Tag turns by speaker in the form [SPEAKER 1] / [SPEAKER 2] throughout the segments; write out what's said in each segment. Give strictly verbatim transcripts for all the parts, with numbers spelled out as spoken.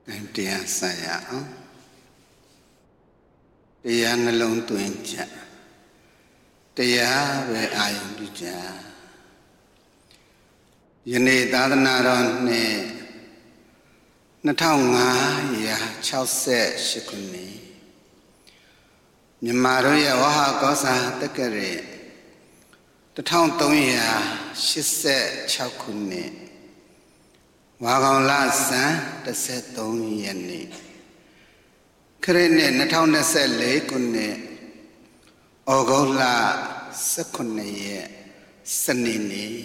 [SPEAKER 1] တရားဆက်ရအောင်တရားနှလုံးသွင်းချက်တရားပဲအာရုံပြုကြယနေ့သာသနာတော်နှစ်နှစ်ထောင်ငါးရာခြောက်ဆယ်ရှစ်ခုနှစ်မြန်မာတို့ရဲ့ဝဟာကောစာတက္ကရာတစ်ထောင်သုံးရာရှစ်ဆယ်ခြောက်ခုနှစ်ဝါကောင်လဆန်းတစ်ဆယ်သုံးရက်နေ့ခရစ်နှစ်နှစ်ထောင်နှစ်ဆယ်လေးခုနှစ်ဩဂုတ်လဆယ့်ခုနှစ်ရက်စနေနေ့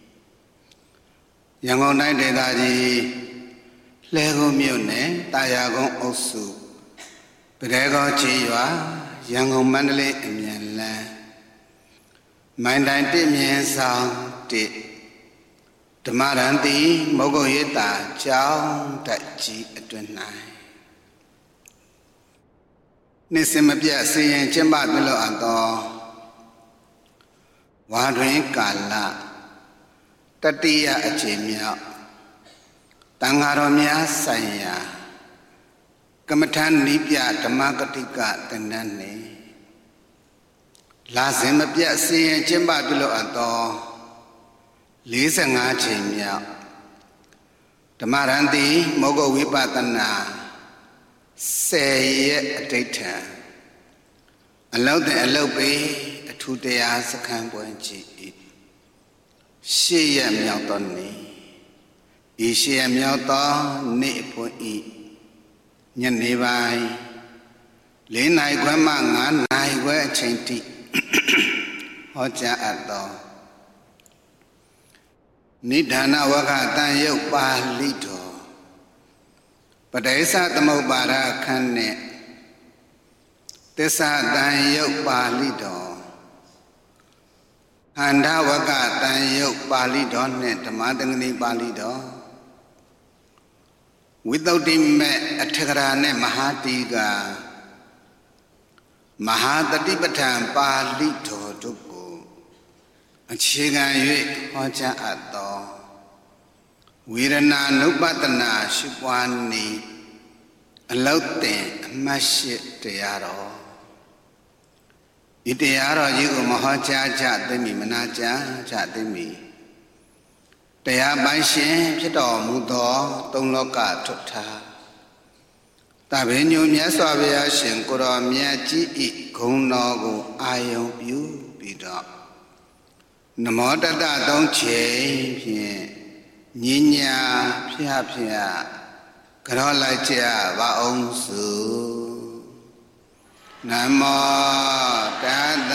[SPEAKER 1] ရန်ကုန်တိုင်းဒေသကြီးလှည်းကုန်းမြို့နယ်တာယာကုန်းအုပ်စုပဒဲကောကြီးရွာရန်ကုန်မန္တလေးအမြန်လမ်းမိုင်းတိုင်းတစ်မြင်းဆောင်တစ်ဓမ္မရန်တိမုဂ္ဂရိတာကျောင်းတက်ကြီးအတွင်၌နေ့စဉ်မပြတ်စီရင်ကျင့်ပပြုလုပ်အပ်သောဝါတွင်ကာလတတိယအကြိမ်မြောက်တန်ဃာတော်များဆိုင်ရာကမ္မထာနိပြဓမ္မကတိကသင်္นานနှင့်လာစဉ်မပြတ်စီရင်ကျင့်ပပြုလုပ်အပ်သောလေးဆယ်ငါးချိန်မြောက်ဓမ္မရန်တိမုဂ္ဂဝိပဿနာဆယ်ရက်အဋိဋ္ဌံအလုတ်တဲ့အလုတ်ပေအထူးတရားစခန်းပွဲကြီးရှေ့ရက်မြောက်သောနေ့ဤရှေ့ရက်မြောက်သောနေ့ဖွင့်ဤညနေပိုင်းလေးနာရီခွဲမှငါးနာရီခွဲအချိန်ထိဟောကြားအပ်သောနိဒာနဝကတန်ရုပ်ပါဠိတော်ပဋိစ္စသမုပ္ပါဒခန်းနဲ့သစ္စာတန်ရုပ်ပါဠိတော်အန္ဓဝကတန်ရုပ်ပါဠိတော်နဲ့ဓမ္မသင်္ကနိပါဠိတော်ဝိသုဒ္ဓိမေအထကရာနဲ့မဟာတိကမဟာတတိပဋ္ဌာန်ပါဠိတော်တို့အခြေခံ၍ဟောကြားအပ်သောဝေဒနာနုပတနာရှုပွားနေအလောက်တင်အမှတ်ရှိတရားတော်ဒီတရားတော်ကြီးကိုမဟောကြားကြသိမိမနာကြားကြသိမိတရားပိုင်းရှင်ဖြစ်တော်မူသောသုံးလောကထွတ်ထားတပည့်ညုမြတ်စွာဘုရားရှင်ကိုယ်တော်မြတ်ကြီးဤဂုဏ်တော်ကိုအာယုံပြုပြီးတော့နမောတတသုံးချိန်ဖြင့်ညဉ့်ညာဖျားဖျားကြောလိုက်ကြပါအောင်စုနမောတတ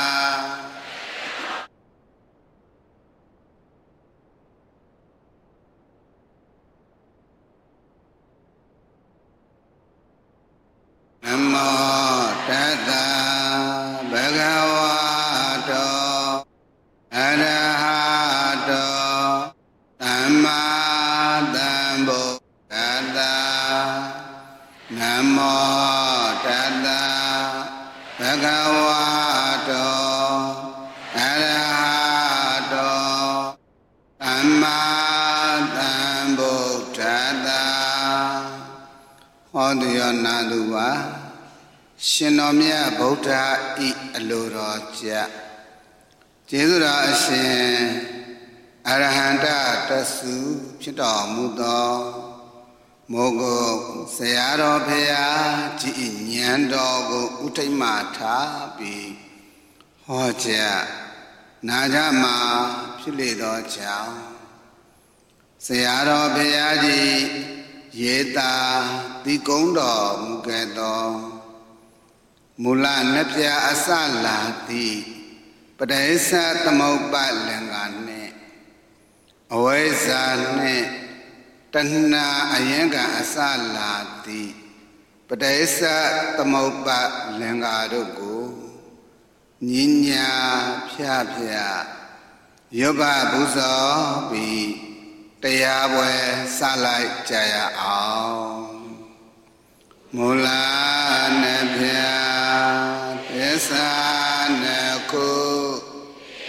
[SPEAKER 1] နမောတတဘဂဝတောအရဟတောသမ္မာသမ္ဗုဒ္ဓတ္တနမောတတဘဂဝတောအရဟတောသမ္မာသမ္ဗုဒ္ဓတ္တဟောတုယောနာတုပါရှင်တော်မြတ်ဗုဒ္ဓဤအလိုတော်ကြကျေးဇူးတော်အရှင်အရဟံတတဆုဖြစ်တော်မူသောမိုးကုတ်ဆရာတော်ဘုရားကြီးဉာဏ်တော်ကိုဥထိတ်မှထားပြီးဟောကြားနာကြမှာဖြစ်လေသောကြောင့်ဆရာတော်ဘုရားကြီးရေတာတိကုံးတော်မူခဲ့သောမူလနှစ်ပြအစလာသည်ပဋိစ္စသမုပ္ပါလင်္ကာနှင့်အဝိဇ္ဇာနှင့်တဏှာအယံကအစလာသည်ပဋိစ္စသမုပ္ပါလင်္ကာတို့ကိုညဉ့်ညာဖြာဖြာယောဘဘုဇောပြီးတရားပွဲစလိုက်ကြရအောင်မူလနှစ်ပြသစ္စာနှစ်ခု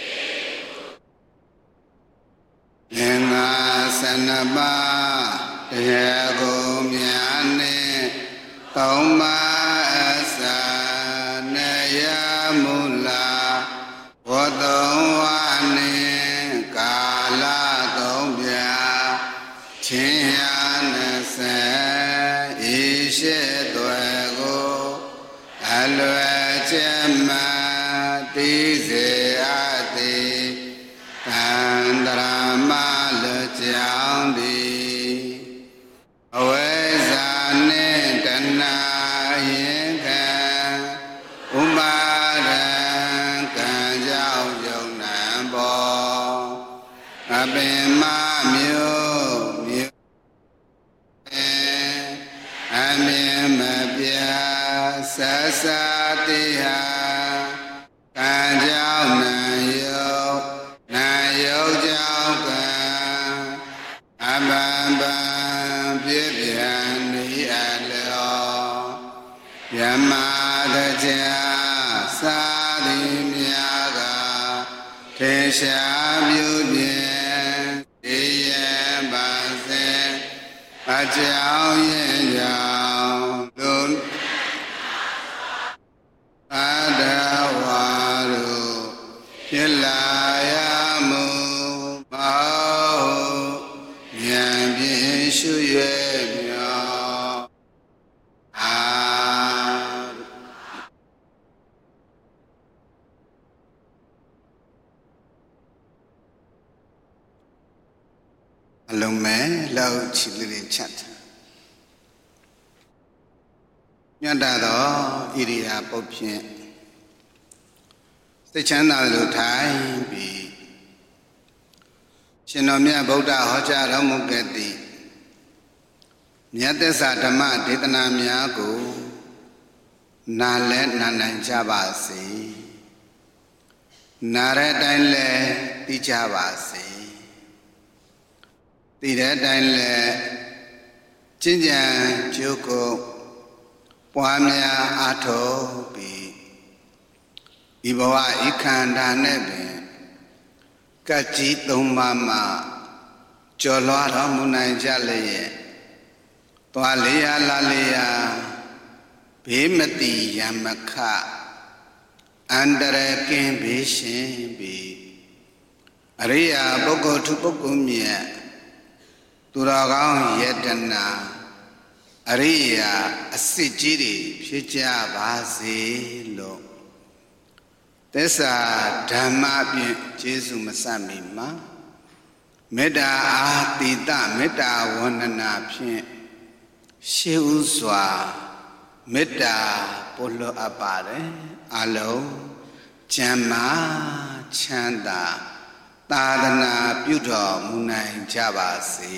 [SPEAKER 1] လင်္ကာဆနပါတတရားကိုများနဲ့သုံးပါးအစာနေရမူလာဝတ္တဝနေကာလသုံးပြချင်းရနှစဤရှိသွဲကိုအလွယ်ကျမတိစေအတိတန္တရာမလကြောင်းသည်အဝိဇ္ဇာနှင့်တဏှာရင်ခံဥပါဒံကံကြောင့်ယုံနံပေါ်အပင်မမျိုးမျိုးအမြင်မပြဆက်စတိဟာကံကြောင့်နံယုံနံယုံကြောင့်ကံအပံပံပြည့်ပြန်နေအလောယမတကြာသာတိမြာကထေရှာပြုပြင်ဒီယပါစေအကြောင်းရင်ကြောင့်သူအတဝါတို့ဖြစ်လာရမှုမဟုတ်ဉာဏ်ဖြင့်ရှု၍မြော်အာအလုံးမဲ့လောက်ချီလေးချက်မြတ်တာသောဣရိယာပုတ်ဖြင့်စိတ်ချမ်းသာလို့ထိုင်ပြီးရှင်တော်မြတ်ဗုဒ္ဓဟောကြားတော်မူခဲ့သည့်မြတ်သစ္စာဓမ္မဒေသနာများကိုနာလဲနာနိုင်ကြပါစေနာတဲ့အတိုင်းလဲသိကြပါစေသိတဲ့အတိုင်းလဲကျင့်ကြံကြိုးကိုပွားများအားထုတ်ပြီးဒီဘဝဤခန္ဓာနဲ့ပင်ကတ်ကြီးသုံးပါးမှကျော်လွှားတော်မူနိုင်ကြလျက်သွားလေရလာလေရဘေးမတိယမခအန္တရာယ်ကင်းဘေးရှင်ပြီးအရိယာပုဂ္ဂိုလ်သူပုဂ္ဂိုလ်မြတ်သူတော်ကောင်းယတနာအရိယာအစစ်ကြီးတွေဖြစ်ကြပါစေလို့သစ္စာဓမ္မဖြင့်ကျေးဇူးမဆမီမှာမေတ္တာအာတိတမေတ္တာဝန္ဒနာဖြင့်ရှေးဥစွာမေတ္တာပို့လို့အပ်ပါတယ်အလုံးကျမ်းမာချမ်းသာသာသနာပြုတော်မူနိုင်ကြပါစေ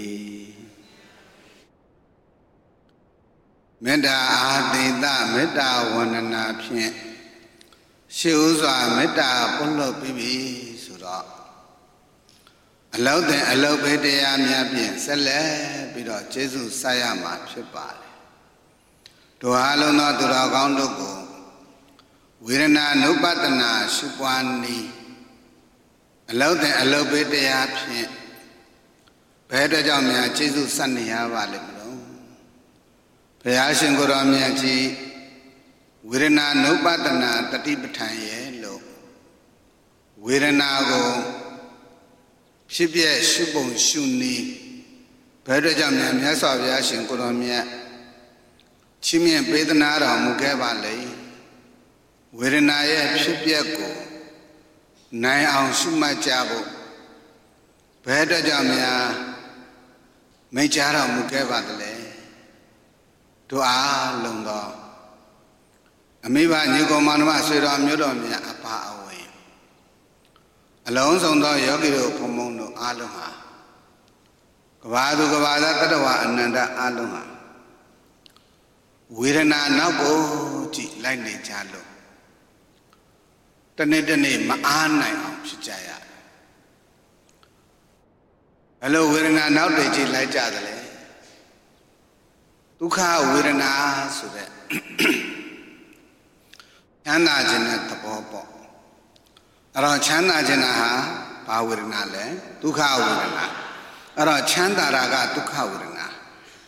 [SPEAKER 1] မေတ္တာအာတိတမေတ္တာဝန္ဒနာဖြင့်ရှေးဥစွာမေတ္တာပို့လို့ပြီးပြီဆိုတော့အလောက်တဲ့အလောက်ပဲတရားများဖြင့်ဆက်လက်ပြီးတော့ကျေးဇူးဆက်ရမှာဖြစ်ပါတယ်တို့အားလုံးသောသူတော်ကောင်းတို့ကိုဝေဒနာနုပတနာရှုပွားနည်းအလောက်တဲ့အလောက်ပဲတရားဖြင့်ဘယ်အတွက်ကြောင့်များကျေးဇူးဆက်နေရပါလိမ့်မလို့ဘုရားရှင်ကိုယ်တော်မြတ်ကြီးဝေဒနာနုပတနာတတိပဋ္ဌာန်ရဲ့လို့ဝေဒနာကိုဖြစ်ပြရှုပုံရှုနည်းဘယ်တော့ကြောင့်မြတ်စွာဘုရားရှင်ကိုယ်တော်မြတ်ချီးမြှင့်ပေးသနာတော်မူခဲ့ပါလေဝေဒနာရဲ့ဖြစ်ပြကိုနိုင်အောင်ရှုမှတ်ကြဖို့ဘယ်တော့ကြောင့်များမိန့်ကြားတော်မူခဲ့ပါသလဲတို့အားလုံးသောအမိဘညီကောင်မောင်နှမဆွေတော်မျိုးတော်များအပါအဝင်အလုံးစုံသောယောဂီတို့ဘုံဘုံတို့အားလုံးဟာကဘာသူကဘာသာတတဝအနန္တအားလုံးဟာဝေဒနာနောက်ကိုကြည့်လိုက်နေကြလို့တနေ့တနေ့မအားနိုင်အောင်ဖြစ်ကြရတယ်ဘယ်လိုဝေဒနာနောက်တည်ကြည့်လိုက်ကြသလဲဒုက္ခဝေဒနာဆိုတဲ့ချမ်းသာခြင်းတဲ့သဘောပေါ့အဲ့တော့ချမ်းသာခြင်းဟာဘာဝေဒနာလဲဒုက္ခဝေဒနာအဲ့တော့ချမ်းသာတာကဒုက္ခဝေဒနာ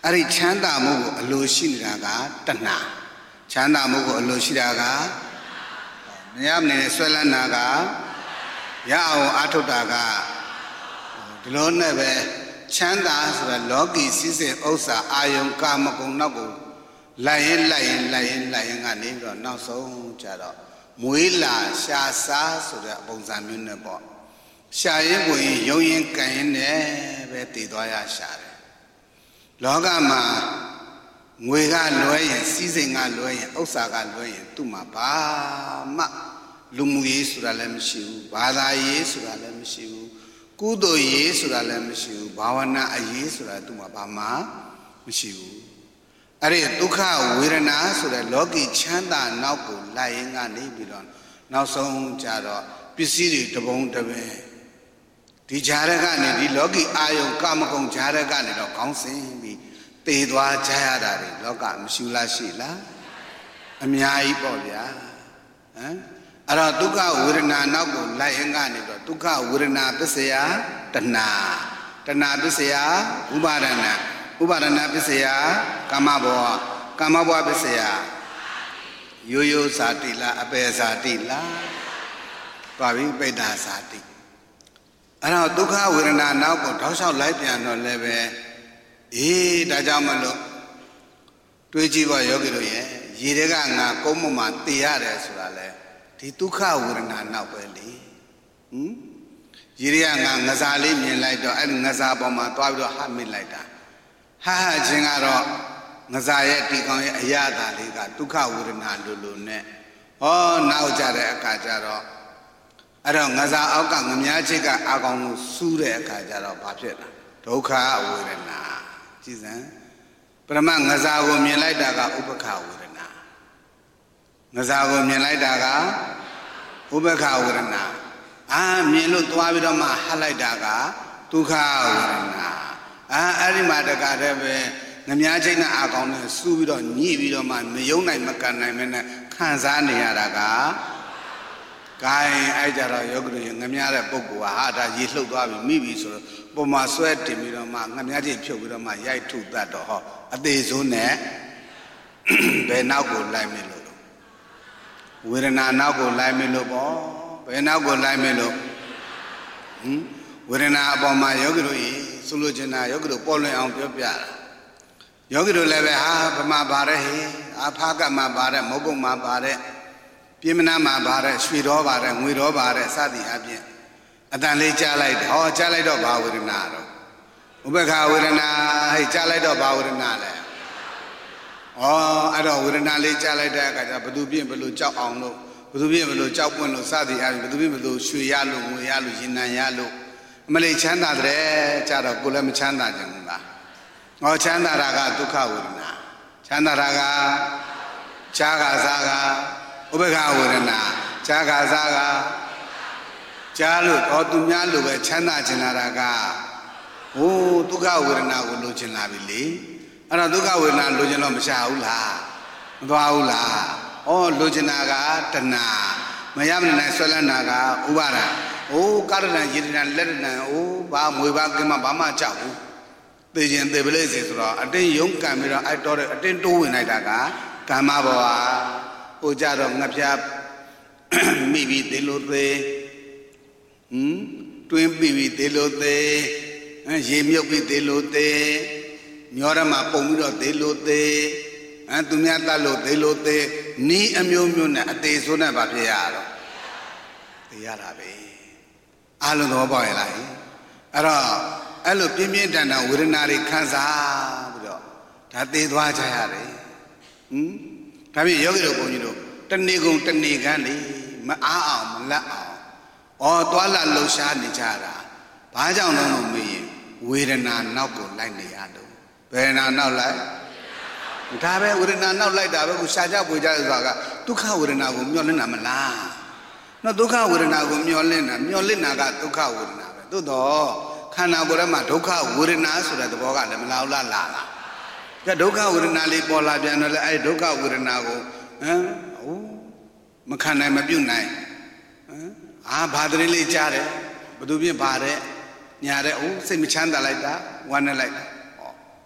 [SPEAKER 1] အဲ့ဒီချမ်းသာမှုကိုအလိုရှိနေတာကတဏှာချမ်းသာမှုကိုအလိုရှိတာကမရမနေဆွဲလန်းတာကရအောင်အားထုတ်တာကဒီလိုနဲ့ပဲချမ်းသာဆိုတာလောကီစည်းစိမ်ဥစ္စာအာယုံကာမဂုဏ်နောက်ကိုလိုက်ရင်လိုက်ရင်လိုက်ရင်လိုက်ရင်ကနေပြီးတော့နောက်ဆုံးကြတော့မွေးလာရှာစားဆိုတဲ့ပုံစံမျိုးနဲ့ပေါ့ရှာရင်ကိုရင်ယုံရင်ကန်ရင်နဲ့ပဲတည်သွားရရှာတယ်လောကမှာငွေကလွဲရင်စီးစိမ်ကလွဲရင်ဥစ္စာကလွဲရင်သူ့မှာဘာမှလူမှုရေးဆိုတာလည်းမရှိဘူးဘာသာရေးဆိုတာလည်းမရှိဘူးကုသိုလ်ရေးဆိုတာလည်းမရှိဘူးဘာဝနာအရေးဆိုတာသူ့မှာဘာမှမရှိဘူးအဲ့ဒီဒုက္ခဝေဒနာဆိုတဲ့လောကီချမ်းသာနောက်ကိုလိုက်ရင်ကနေပြီးတော့နောက်ဆုံးကြတော့ပစ္စည်းတွေတပုံတပင်ဒီဂျာရကနေဒီလောကီအာယုံကာမဂုဏ်ဂျာရကနေတော့ခေါင်းစဉ်ပြီးတည်သွားကြရတာတွေလောကမရှိလားရှိလားအများကြီးပေါ့ဗျာဟမ်အဲ့တော့ဒုက္ခဝေဒနာနောက်ကိုလိုက်ရင်ကနေတော့ဒုက္ခဝေဒနာပစ္စယတဏှာတဏှာပစ္စယဥပါဒနာဥပါဒနာပစ္စယကာမဘောကာမဘောပစ္စယရိုးရိုးဇာတိလားအပေဇာတိလားပါပြီပိဋ္ဌာဇာတိအဲ့တော့ဒုက္ခဝေဒနာနောက်ကိုတောက်လျှောက်လိုက်ပြန်တော့လည်းပဲအေးဒါကြောင့်မလို့တွေးကြည့်ပါယောဂီတို့ရဲ့ရေတွေကငါကုန်းမမှာတည်ရတယ်ဆိုတာလေဒီဒုက္ခဝေဒနာနောက်ပဲလေဟမ်ရေတွေကငါငစားလေးမြင်လိုက်တော့အဲ့ဒီငစားပေါ်မှာသွားပြီးတော့ဟမိလိုက်တာဟာဟာခြင်းကတော့ငစားရဲ့ဒီကောင်ရဲ့အရသာလေးကဒုက္ခဝေဒနာလိုလိုနဲ့ဟောနောက်ကြတဲ့အခါကျတော့အဲ့တော့ငစားအောက်ကငမြားချိတ်ကအာကောင်ကိုစူးတဲ့အခါကျတော့ဘာဖြစ်လဲဒုက္ခဝေဒနာကြည်စမ်းပရမငစားကိုမြင်လိုက်တာကဥပ္ပခဝေဒနာငစားကိုမြင်လိုက်တာကဥပ္ပခဝေဒနာအာမြင်လို့သွားပြီးတော့မှဟတ်လိုက်တာကဒုက္ခဝေဒနာအာအဲ့ဒီမှာတကားတည်းပဲငမြားချိတ်နဲ့အာကောင်နဲ့စူးပြီးတော့ညှိပြီးတော့မှမယုံနိုင်မကန်နိုင်မနဲ့ခံစားနေရတာကကိုင်းအဲ့ကြတော့ယောဂတို့ငမြားတဲ့ပုဂ္ဂိုလ်ဟာဒါရေလှုပ်သွားပြီမိပြီဆိုတော့ပုံမှာဆွဲတင်ပြီးတော့မှငမြားချိတ်ဖြုတ်ပြီးတော့မှရိုက်ထုတတ်တော့ဟောအသေးဆုံးနဲ့ဘယ်နောက်ကိုလိုက်မလို့ဝေဒနာနောက်ကိုလိုက်မလို့ပေါ့ဘယ်နောက်ကိုလိုက်မလို့ဟင်ဝေဒနာအပေါ်မှာယောဂတို့ကြီးဆိုလိုချင်တာယောဂတို့ပေါ်လွင်အောင်ပြောပြတာယောဂတို့လည်းပဲဟာဗမာပါတဲ့ဟေအာဖာကမှာပါတဲ့မုတ်ကုတ်မှာပါတဲ့ပြင်းမနာမှာပါတဲ့ရွှေတော်ပါတဲ့ငွေတော်ပါတဲ့စသည်အပြင်အတန်လေးကြားလိုက်တယ်ဟောကြားလိုက်တော့ဘာဝေဒနာတော့ဥပ္ပခဝေဒနာဟဲ့ကြားလိုက်တော့ဘာဝေဒနာလဲဩအဲ့တော့ဝေဒနာလေးကြားလိုက်တဲ့အခါကျဘသူပြင်းဘလို့ကြောက်အောင်လို့ဘသူပြင်းဘလို့ကြောက်ပွင့်လို့စသည်အပြင်ဘသူပြင်းဘလို့ရွှေရလို့ငွေရလို့ရင်နံရလို့အမလေးချမ်းသာတဲ့ကြတော့ကိုလည်းမချမ်းသာကြဘူးလားဟောချမ်းသာတာကဒုက္ခဝေဒနာချမ်းသာတာကဈာကစားကဥပ္ပခဝေဒနာဈာကစားကကြားလို့တော့သူများလိုပဲချမ်းသာချင်လာတာကဟိုဒုက္ခဝေဒနာကိုလိုချင်လာပြီလေအဲ့တော့ဒုက္ခဝေဒနာလိုချင်တော့မရှာဘူးလားမသွားဘူးလားဩလိုချင်တာကတဏှာမရမနိုင်ဆွဲလန်းတာကဥပါဒဟိုကာရဏယေတနာလက်တနာဟိုဘာမွေပါကင်းမဘာမှကြောက်ဘူးသိခြင်းသိပလိစေဆိုတော့အတင်းယုံကံပြီးတော့အဲ့တော့အတင်းတိုးဝင်လိုက်တာကကာမဘဝဟိုကြတော့ငါဖျားမိပြီးသေးလို့သေးဟမ်တွင်းပြီးပြီးသေးလို့သေးရေမြုပ်ပြီးသေးလို့သေးမျောရမှာပုံပြီးတော့သေးလို့သေးအဲသူများတတ်လို့သေးလို့သေးနီးအမျိုးမျိုးနဲ့အသေးဆိုးနဲ့ဗာဖြစ်ရတော့သိရတာပဲအားလုံးသဘောပေါက်ရလားအဲ့တော့အဲ့လိုပြင်းပြင်းထန်ထန်ဝေဒနာတွေခံစားပြီးတော့ဒါသေသွားကြရတယ်ဟမ်ဒါဖြင့်ယောဂီတို့ဘုန်းကြီးတို့တဏီကုံတဏီကန်းလေမအားအောင်မလက်အောင်ဩသွာလာလှူရှားနေကြတာဘာကြောင့်လဲလို့မေးရင်ဝေဒနာနောက်ကိုလိုက်နေရတော့ဝေဒနာနောက်လိုက်ဒါပဲဝေဒနာနောက်လိုက်တာပဲကိုရှားကြပွေကြဆိုတာကဒုက္ခဝေဒနာကိုမျောလင့်တာမလားနော်ဒုက္ခဝေဒနာကိုမျောလင့်တာမျောလင့်တာကဒုက္ခဝေဒနာပဲသို့တော့ခန္ဓာကိုယ်ထဲမှာဒုက္ခဝေဒနာဆိုတဲ့သဘောကလည်းမလာဘူးလားလာလားကဲဒုက္ခဝေဒနာလေးပေါ်လာပြန်တော့လေအဲ့ဒုက္ခဝေဒနာကိုဟမ်ဟိုမခံနိုင်မပြုတ်နိုင်ဟမ်အာဘာတရင်လေးကြားတယ်ဘသူပြင်းပါတဲ့ညာတဲ့အိုးစိတ်မချမ်းသာလိုက်တာဝမ်းနဲ့လိုက်တာဟော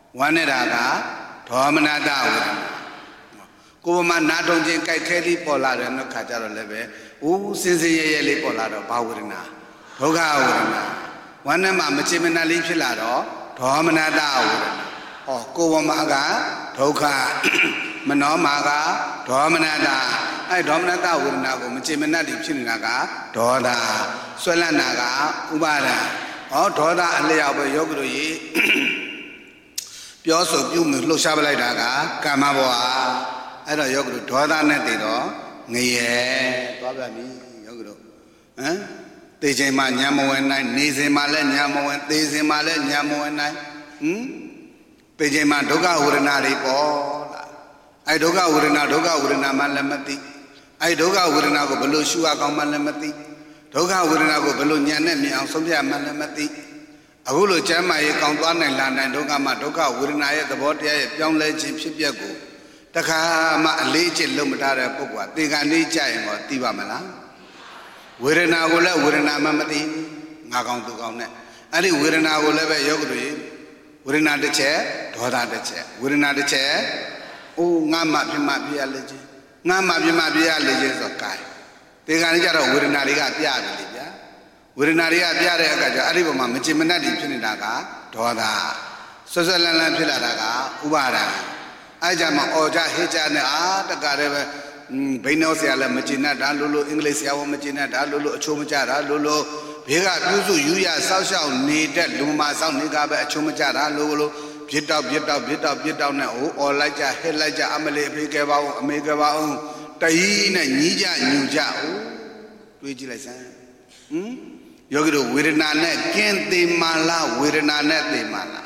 [SPEAKER 1] Waneraga, Dominata Wurana. Kuma Natonjin Kaikeli Polar and Kajaro Leve, who since Yeli Polaro, Bawurina, Toga Wurana. One of my Machimina Lipilado, Dominata Wurana. Oh, Kuwamaga, Toka, Manomaga, Dominata. I Dominata Wurana, Machimina Lipinaga, Doda, Solanaga, Ubara. Oh, Toda and Leaba Yoguri. Pioso, you look Shabalaga, Kamaboa. I don't yoga to Toda Netiro, Nye, Babami, Yogro. Eh? They say my Yamo and I, Nizi Male, Yamo and Nizi Male, Yamo and I. Hm? Pejama Doga Urinari Pola. I Doga Urina, Doga Urina Malamati. I Doga Urina go below Shua Malamati. Doga Urina go below Yanemi and Sophia Malamati. Agulu Chama, count one and land and Doga Madoga Urina, the body, young legend, Shipiago. Taka ma leche lumatara pokwa tiga ni chai mo tiba mala wirena go la wirena mamati nga kaung tu kaung ne ari wirena go la be yogri wirena de che doda de che wirena de che o nga ma phi ma phi ya leche nga ma phi ma phi ya leche so kai tiga ni ja ro wirena ri ga pya bi le bya wirena ri ga pya de aka ja ari ba ma mchi manat di phit nita ka doda so so lan lan phit la da ka ubara Ajama Oja Hijana, the Gareva, Benosala, Magina, Lulu, English, Yawa Magina, Lulu, Chumachara, Lulu, Piga, Yuzu, Yuya, South, Needed, Luma, South Nigaba, Chumachara, Lulu, Pit up, Pit up, Pit up, Pit up now, or like a head like a Amale, Pigava, Megava, Taina, Nija, Nuja, Vigilation. Hm? Yogido, Wirinane, Kent de Mala, Wirinane de Mala.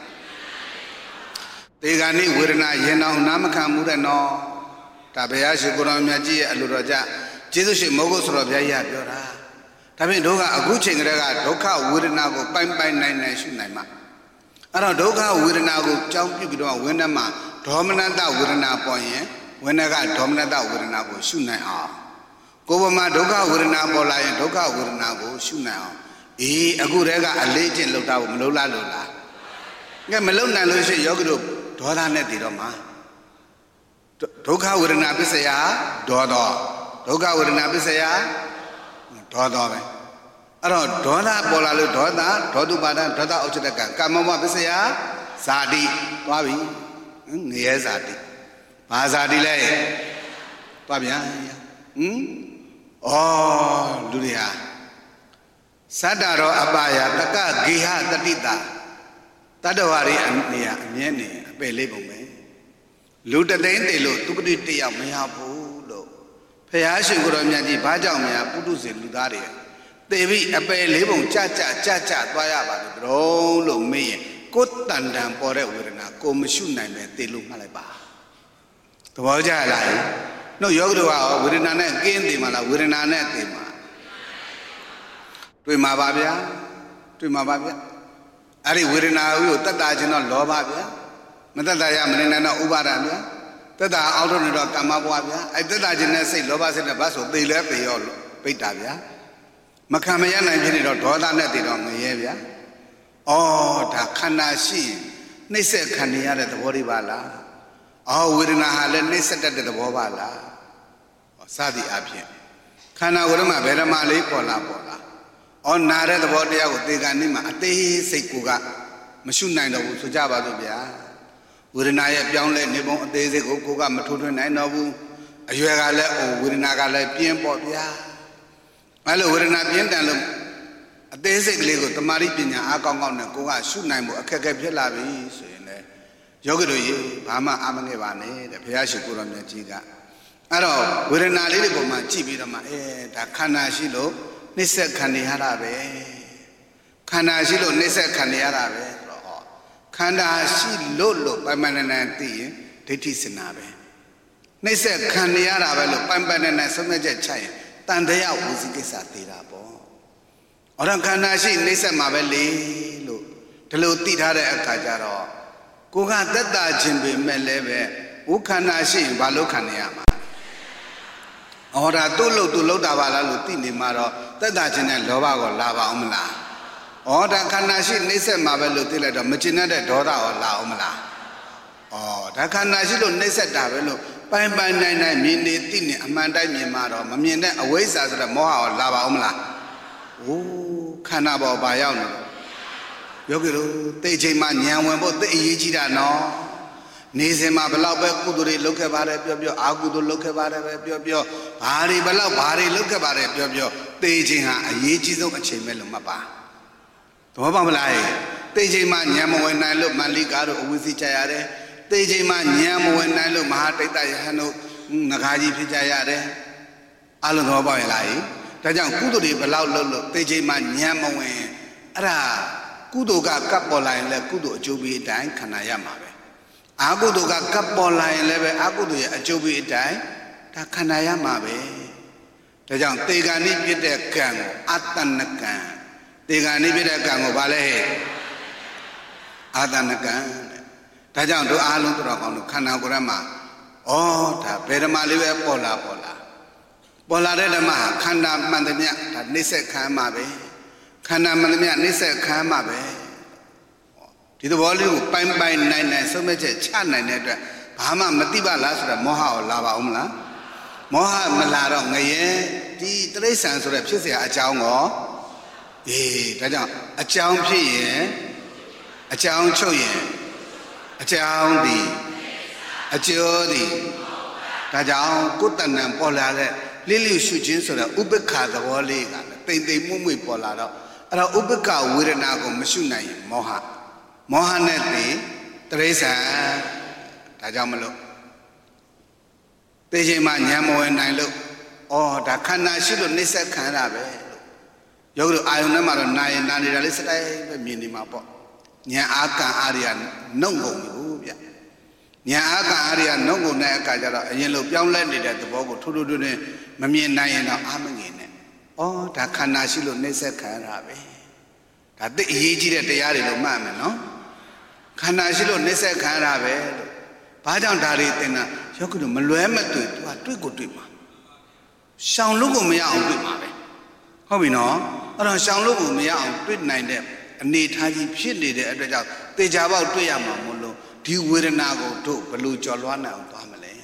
[SPEAKER 1] They got any Wirina, Yena, Namaka Murano, Tabayashi Guramaji, Aluraja, Jesus Mogos Robia, Yora. Tabi Doga, a Guching Rega, Doka, Wirinago, Pine by Nine Nation Nama. I don't Doga, Wirinago, Jump you do a Winama, Dominata Wirina Poye, when I got Dominata Wirinago, Shuna. Govama Doga Wirina Bola and Doga Wirinago, Shuna. E. Agurega, a legend looked out Lola Lola. Get Melona Lucy Yogudu. Doda Netiroma Doga Urina Bisaya, Dodo, Doga Urina Bisaya, Dodo. I don't Doda Bolalu Doda, Dodu Bada, Doda Ochaka, Kamama Bisaya, Sadi, Babi, Nia Sadi, Pazadi Lay, Babia, hm? Oh, Luria Sadaro Abaya, Taka, Giha, Tatita, Tadavari and Nia, Niene. Belebome. Luta de lo, Tukiti Yamayapo, Payashi Guramaji, Bajamia, Pudus in Ludaria. They be a pay lebon, cha cha cha cha, Bayaba, Rolo me, good tandam for it with an Akomishuna, they look Malaba. The Waja lie. No Yoga, within an again, the Mala, within an anathema. To my Babia, to my Babia. Ari within our Tatajina Lobabia. Mataya Marina Ubarabia, Tata Autonado Kamabwabia, I did I didn't say Lobas in the bus, they left the Yolo, Petavia. Macamayana and Jenny Doda Netted on the area. Oh, Takanashi, Nisa Kania at the Boribala. Oh, within a Halen, Nisa at the Bobala. Sadi Abia. Kana Urama Veramali Pola Pola. On Nara the Bodia with the Ganima, Ate Sekuga, Mashuna Sujaba Dubia. Urinaya Pianle, Nibon, Daisy Goga, Matutu, and Nobu, a Yuagale, or Urinagale, Pian Popia. I love Urinapian Dalum. A Daisy Lego, the Maripina, Akon, and Goga, Shunamo, a Kakapilavi, so in there. Yogido, Pama Amangevane, the Piashi Kuram Chiga. I don't, Urina Libo, my Chibirama, eh, Takana Shilo, Nisa Kaniharabe. Kanashilo, Nisa Kaniharabe. Kanda she lolo by mananati, Titisinabe. Nisa Kaniara, Pambanana, Somaja Chai, Tandaya Uzikisa Tirabo. Orankanashi, Nisa Maveli, Telutita Kajaro. Kuga Tata Jimbe Meleve, Ukanashi, Balokaniama. Ora Dulu to Lodavala Lutini Maro, Tata Lova Lava Umla. Oda Kanashi Nisa Mavelu Tilla, Machina Dora or La Umla. 哦，他看那些都那些大为了，白白奶奶面的地呢，满带面嘛的，嘛面的为啥子的莫好拉吧我们啦？哦，看那包白要呢，有个喽，对起嘛年文不对一起的喏，你些嘛不老白古多的楼开巴的标标，阿古多楼开巴的标标，巴里不老巴里楼开巴的标标，对起哈一起种前面了嘛吧？怎么办不来？对起嘛年么为难了，蛮里嘎的无锡家呀的。对起嘛年么为难了，马对大家很多那卡子皮家呀的，阿龙怎么办来？他讲古多的不老老老，对起嘛年么为，啊啦，古多个夹波来了，古多就比单看那样嘛呗。阿古多个夹波来了呗，阿古多也就比单，他看那样嘛呗。他讲对个你别得干，阿丹那干，对个你别得干我把嘞，阿丹那干。他讲都阿龙都老讲，看那个人嘛，哦，他别的嘛里边波拉波拉，波拉的嘛，看那慢的面，他那些看嘛呗，看那慢的面，那些看嘛呗。这都我哩白白奶奶，什么叫恰奶奶的，爸妈没地方拉出来，莫好拉吧我们啦，莫好没拉到我也，第这里三说的，平时也教我，诶，他讲啊教皮耶，啊教抽耶。讲的，啊教的，大家古代人波拉的，里里修经说的，乌贝卡的我哩个，对对木木波拉了，啊乌贝卡为了那个没修那摩哈，摩哈那的，这里噻，大家没了，这些嘛年没人来了，哦，他看那修了那些看那呗，有个阿勇那嘛的那那里那里是来被面的嘛不。nhà á cả area nông nghiệp nhiều vậy, nhà á cả area nông nghiệp này cả giờ đó, những lúc giao lên thì để tụi bố của thu thu thu này, mà miền này nó ám nghe này, oh, đã khăn nào xí luôn này sẽ khai ra vậy, đã tự ý chỉ để tự giải được mà mình nó, khăn nào xí luôn này sẽ khai ra vậy, ba trăm đài đi tên là, cho cái đồ mà lúa mà tuổi, tuổi của tuổi mà, sang lúc của mình ăn tuổi mà vậy, không bị nó, ở sang lúc của mình ăn tuổi này đẹp. Ni thaji phiền đi để ở đó, tây gia bảo tôi làm mà một lúc, đi về nào cũng thôi, phải lưu cho loan nào cũng phải mà lấy.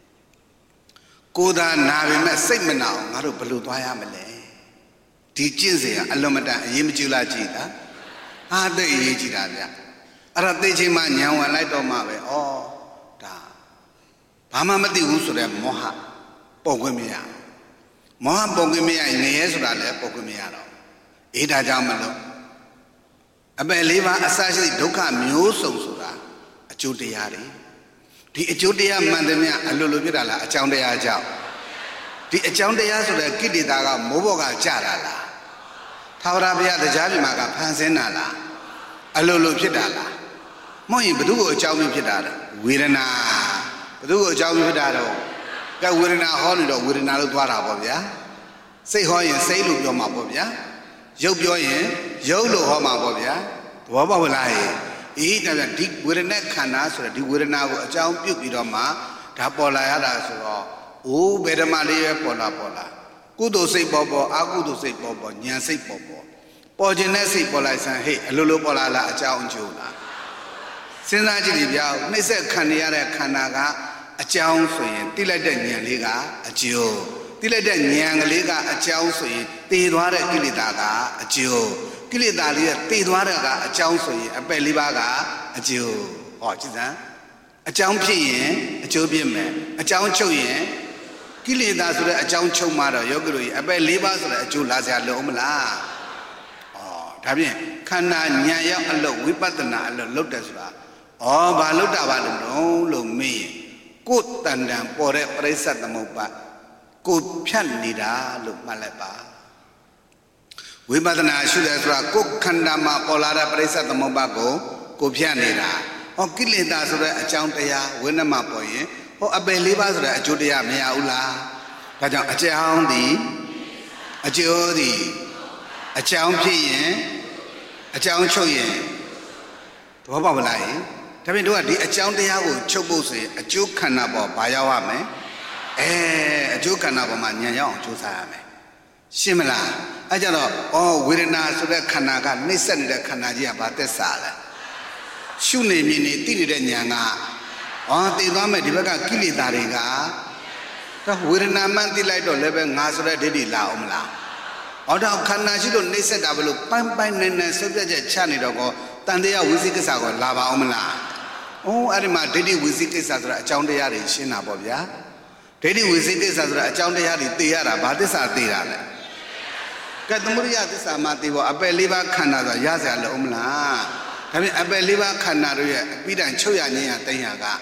[SPEAKER 1] Cô ta nào về mà xây mà nào, ngã rồi phải lưu toa mà lấy. Thì chuyện gì à, anh làm mà yếm chịu là gì đó, à đây gì gì đó vậy, à đây chỉ mà nhau anh lại đâu mà vậy, oh, đó, bà mà mất đi uống rồi moha, bỏ quên mía, moha bỏ quên mía, nghe rồi là bỏ quên mía đó, ý đã giao mà đâu. À bây lấy vào asa chỉ đâu cả miêu sống số ra, chú đi à đi, thì chú đi à mà đêm nay alo lo biết là cháu đi à cháu, thì cháu đi à số là cái đi ta cái mua bao cái trả là là, thao ra bây giờ thì giá bị mà cái phán xét là là, alo lo biết là, mọi người bắt đầu cháu biết là, vì thế nào, bắt đầu cháu biết là đâu, cái vì thế nào họ nói đâu vì thế nào lo thoát ra bao giờ, xây họ yên xây lo cho mà bao giờ. Dấu biểu hiện, dấu lộ họ mà bảo vậy, bảo bảo lại, ý là đi vừa nãy khán giả rồi đi vừa nãy ở trong biểu biểu đó mà, đã bảo lại là rồi, ô bây giờ mà đi bảo là bảo là, cú đồ xây bảo bảo, à cú đồ xây bảo bảo, nhà xây bảo bảo, bảo trên này xây bảo lại sang, hey, lô lô bảo lại là ở trong chỗ là,现在这里边那些看的来看那个，ở trong rồi, đi lại đến nhà里个，ở chỗ. Tí lại đến nhà người ta ở trong suy tê đoá đấy cái gì ta cả ở chiều cái gì ta liền tê đoá đấy cả ở trong suy ở bên里巴cả ở chiều hỏi chứ sao ở trong phi yến ở chỗ bên mẹ ở trong châu yến cái gì ta rồi ở trong châu mà rồi có cái gì ở bên里巴rồi ở chỗ là sao lỗ mà là ờ đặc biệt khán giả nhà yêu ở lỗ vi bát na ở lỗ lỗ đấy sao ờ bà lỗ ta bà lỗ lỗ mi cốt tần đàn bỏ đấy bỏ đấy sát tầm một bà cô phiền đi ra lúc mà lại bà, vì vậy nên suy ra rồi cô khăn đam mà bỏ ra bây giờ tầm một bà cô cô phiền đi ra, ông cái gì ta rồi ở trong đây à, vì nó mà bỏ yên, ông ở bên里巴rồi ở chỗ đây à, mẹ áo la, cái trong ở trong đi, ở chỗ đi, ở trong phi yên, ở trong châu yên, tôi bảo lại, thế nên tôi đi ở trong đây à, ở chỗ bố sĩ, ở chỗ khăn nào bỏ bà giáo à mấy. Ê, chú khăn nào mà nhà nhau chú sao mày, xem là, anh cho nó, oh, vì na số đấy khăn nào cái, nấy sân đấy khăn nào gì à, bà tết sao đấy, chú này mình này tin được nhà ngà, 哦，对方们这边个吉利达人个，这为人那满地来到那边俺说的这里老么啦？哦，这看那些都那些大不了，半半年年随便在家里头个，但是要为这个啥个拉巴么啦？哦，阿里嘛，这里为这个啥子啦？讲的呀，人先拿包呀。这里为这个啥子啦？讲的呀，人对呀啦，把这啥对啦嘞？cái tụi mình giờ thì sao mà thì bộ áp lực ba khăn nào rồi giờ sẽ là ôm là, tapi áp lực ba khăn nào rồi bây giờ chịu nhà nhà tay nhà cả,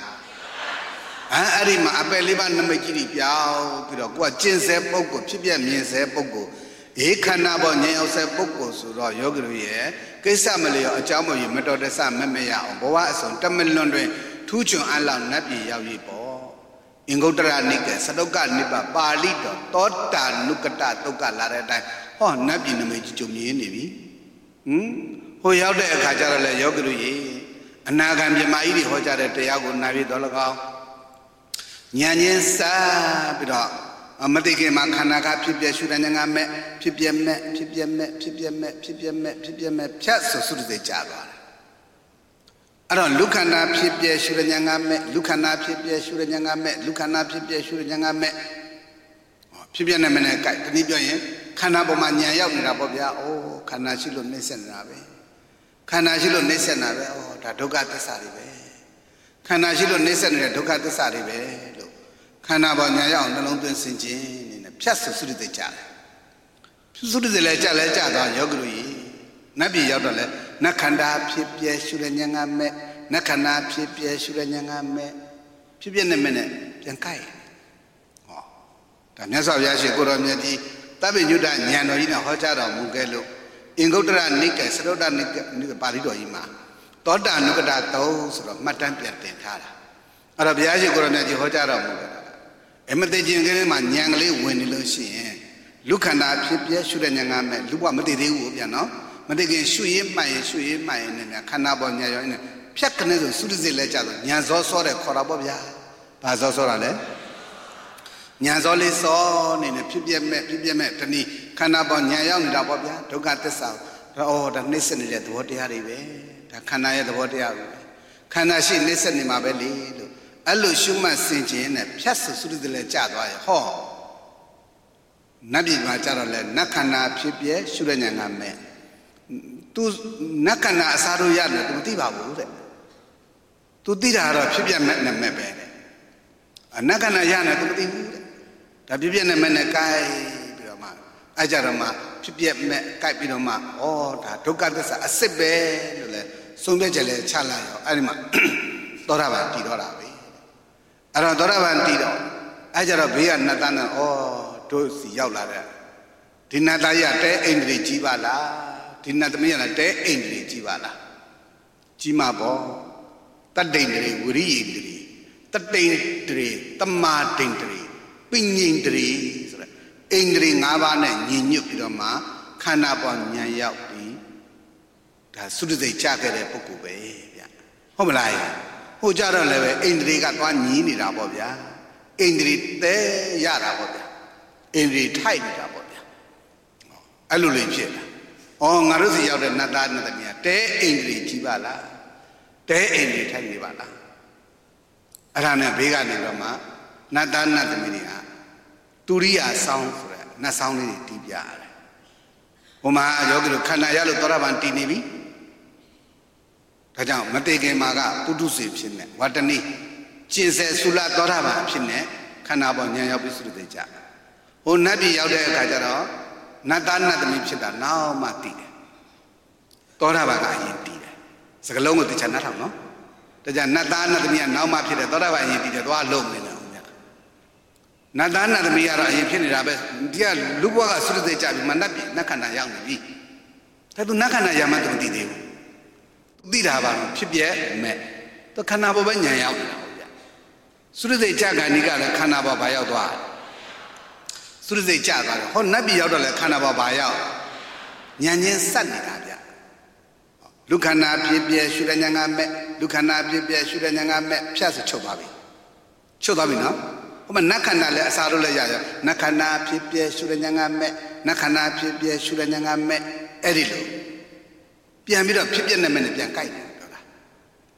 [SPEAKER 1] à ở đây mà áp lực ba nằm chỉ đi béo, bây giờ qua chân sẽ bốc cổ, phía bên miệng sẽ bốc cổ, ấy khăn nào bao nhiêu sẽ bốc cổ rồi rồi cái gì, cái sao mà liệu cháu mà gì mà đâu để sao mà mày giàu, bảoว่าส่วนแต่มันล้วนเลยทุจริตอันเหล่านั้นปียาวยี่ปออิงกุตระนิกสตุกะนิบะปาลิโตโตตานุกตะตุกะลาတဲ့တိုင်းဟောနတ်ပြည်နမိတ်ကြီးကြုံမြင်နေပြီဟင်ဟိုရောက်တဲ့အခါကျတော့လေယောဂီတို့ရေအနာဂံမြမကြီးတွေဟောကြတဲ့တရားကိုနာပြီးတော့၎င်းဉာဏ်ချင်းစားပြီးတော့မသိခင်မှာခန္ဓာကဖြစ်ပြရှုတဲ့ဉာဏ်မဲ့ဖြစ်ပြမဲ့ဖြစ်ပြမဲ့ဖြစ်ပြမဲ့ဖြစ်ပြမဲ့ဖြစ်ပြမဲ့ဖြတ်ဆိုစုတွေကြာသွားတယ်အဲ့တော့လူခန္ဓာဖြစ်ပြရှုတဲ့ဉာဏ်မဲ့လူခန္ဓာဖြစ်ပြရှုတဲ့ဉာဏ်မဲ့လူခန္ဓာဖြစ်ပြရှုတဲ့ဉာဏ်မဲ့ဖြစ်ပြနေမနဲ့ကြိုက်တနည်းပြောရင်ခန္ဓာပေါ်မှာဉာဏ်ရောက်နေတာပေါ့ဗျာ။အိုးခန္ဓာရှိလို့နှိမ့်ဆက်နေတာပဲ။ခန္ဓာရှိလို့နှိမ့်ဆက်နေတာပဲ။အော်ဒါဒုက္ခသစ္စာတွေပဲ။ခန္ဓာရှိလို့နှိမ့်ဆက်နေတဲ့ဒုက္ခသစ္စာတွေပဲလို့ခန္ဓာပေါ်ဉာဏ်ရောက်နှလုံးသွင်းစင်ခြင်းနေနဲ့ဖြတ်စုစုရတဲ့ကြတယ်။စုရတဲ့လည်းကြလည်းကြသွားယောဂလူကြီးနတ်ပြည်ရောက်တော့လဲနတ်ခန္ဓာဖြစ်ပြရှုတဲ့ဉာဏ်ကမဲ့နတ်ခန္ဓာဖြစ်ပြရှုတဲ့ဉာဏ်ကမဲ့ဖြစ်ပြနေမဲ့နဲ့ပြန်ကြိုက်။ဟောဒါမြတ်စွာဘုရားရှိခိုးတော်မြတ်ကြီးတပ္ပိညုတဉာဏ်တော်ကြီးနဲ့ဟောကြားတော်မူခဲ့လို့အင်္ဂုတ္တရနိကေသရုတ်တနိကေပါဠိတော်ကြီးမှာသောတာနုကတသုံးဆိုတော့မှတ်တမ်းပြန်တင်ထားတာအဲ့တော့ဘုရားရှိခိုးတော်မြတ်ကြီးဟောကြားတော်မူခဲ့တာအမသိခြင်းကလေးမှာဉာဏ်ကလေးဝင်နေလို့ရှိရင်လူခန္ဓာဖြစ်ပြရှုတဲ့ဉာဏ်ကမဲ့လူဘဝမသိသေးဘူးပြန်နော်မသိခင်ရှုရင်းမှန်ရင်ရှုရင်းမှန်ရင်လည်းခန္ဓာပေါ်ဉာဏ်ရောနဲ့ဖြတ်ကနေဆိုသုတစိလဲကြတော့ဉာဏ်စောစောတဲ့ခေါ်တာပေါ့ဗျာဘာစောစောတာလဲဉာဏ်စောလေးစောနေနဲ့ဖြစ်ပြမဲ့ဖြစ်ပြမဲ့တနည်းခန္ဓာပေါ်ဉာဏ်ရောက်နေတာပေါ့ဗျာဒုက္ခသစ္စာအော်ဒါနှိမ့်ဆက်နေတဲ့သဘောတရားတွေပဲဒါခန္ဓာရဲ့သဘောတရားပဲခန္ဓာရှိနှိမ့်ဆက်နေမှာပဲလေလို့အဲ့လိုရှုမှတ်စင်ခြင်းနဲ့ဖြတ်ဆသုတ္တလည်းကြာသွားရဲ့ဟောနတ်ပြည်မှာကြာတော့လဲနတ်ခန္ဓာဖြစ်ပြရှုတဲ့ဉာဏ်ကမဲ့သူနတ်ခန္ဓာအစားတို့ရတယ်သူမသိပါဘူးတဲ့သူသိတာကတော့ဖြစ်ပြမဲ့နဲ့မဲ့ပဲတဲ့အနတ်ခန္ဓာရတယ်သူမသိဘူးတဲ့ဒါဖြစ်ပြနဲ့မဲ့နဲ့ကြိုက်ပြီးတော့မှအဲ့ကြတော့မှဖြစ်ပြမဲ့ကြိုက်ပြီးတော့မှဩဒါဒုက္ခသစ္စာအစစ်ပဲလို့လဲဆုံးဖြတ်ချက်လဲချလိုက်ရောအဲ့ဒီမှာသောတာပန်တည်တော့တာပဲအဲ့တော့သောတာပန်တည်တော့အဲ့ကြတော့ဘေးကနတ်သားနဲ့ဩတို့စီရောက်လာတဲ့ဒီနတ်သားရတဲအိန္ဒြေကြီးပါလားဒီနတ်သမီးရလည်းတဲအိန္ဒြေကြီးပါလားကြီးမှာပေါ့တတ္တိန္ဒြေဝရိယန္ဒြေတတ္တိန္ဒြေတမာတိန္ဒြေပိညိန္ဒြေဆိုတဲ့အိန္ဒြေ၅ပါးနဲ့ညီညွတ်ပြီးတော့မှခန္ဓာပေါ်ဉာဏ်ရောက်ပြီးဒါသုတ္တစိတ်ချခဲ့တဲ့ပုဂ္ဂိုလ်ပဲဗျဟုတ်မလားဟိုကြတော့လည်းပဲအိန္ဒြေကသွားညီးနေတာပေါ့ဗျာအိန္ဒြေတဲရတာပေါ့ဗျာအိန္ဒြေထိုက်နေတာပေါ့ဗျာအဲ့လိုလေးဖြစ်တာဩငါတို့စီရောက်တဲ့နတ်သားနတ်သမီးတဲအိန္ဒြေကြီးပါလားတဲအိန္ဒြေထိုက်နေပါလားအဲ့ဒါနဲ့ဘေးကနေတော့မှနတ်သားနတ်သမီးတွေကတူရိယာဆောင်းဆိုတဲ့နတ်ဆောင်းလေးတွေတီးပြရတယ်ဟိုမှာယောဂီတို့ခန္ဓာရလို့သောတာပန်တည်နေပြီဒါကြောင့်မသိခင်မှာကပုထုဇဉ်ဖြစ်နေဝတ္တနိကျင်စေသုလသောတာပန်ဖြစ်နေခန္ဓာပေါ်ဉာဏ်ရောက်ပြီးသုတ္တိကြဟိုနတ်ပြည်ရောက်တဲ့အခါကျတော့နတ်သားနတ်သမီးဖြစ်တာနောက်မှတည်တယ်သောတာပန်ကအရင်တည်တယ်စကလုံးကိုတခြားနှတ်ထောင်နော်ဒါကြောင့်နတ်သားနတ်သမီးကနောက်မှဖြစ်တယ်သောတာပန်အရင်တည်တယ်သွားလုံးနေတယ်နတ်သားနတ်သမီးကတော့အရင်ဖြစ်နေတာပဲဒီကလူဘဝကသုတ္တိကြပြီမနတ်ပြည်နတ်ခန္ဓာရောက်နေပြီဒါသူနတ်ခန္ဓာရမှသူမသိသေးဘူးသူသိတာပါဖြစ်ပြမဲ့သူခန္ဓာပေါ်ပဲဉာဏ်ရောက်နေတာပေါ့ဗျာသုတ္တိကြခန္ဒီကလည်းခန္ဓာပေါ်ဘာရောက်သွားသုတ္တိကြသွားတယ်ဟောနတ်ပြည်ရောက်တော့လည်းခန္ဓာပေါ်ဘာရောက်ဉာဏ်ချင်းစက်နေတာဗျာလူခန္ဓာဖြစ်ပြရှုတဲ့ဉာဏ်ကမဲ့လူခန္ဓာဖြစ်ပြရှုတဲ့ဉာဏ်ကမဲ့ဖြတ်စချုပ်သွားပြီချုပ်သွားပြီနော်ဟိုမှာနတ်ခန္ဓာလည်းအစာတို့လည်းရရနတ်ခန္ဓာဖြစ်ပြရှုတဲ့ဉာဏ်ကမဲ့နတ်ခန္ဓာဖြစ်ပြရှုတဲ့ဉာဏ်ကမဲ့အဲ့ဒီလိုပြန်ပြီးတော့ဖြစ်ပြနေမဲ့နဲ့ပြန်ကြိုက်တယ်ပြောတာ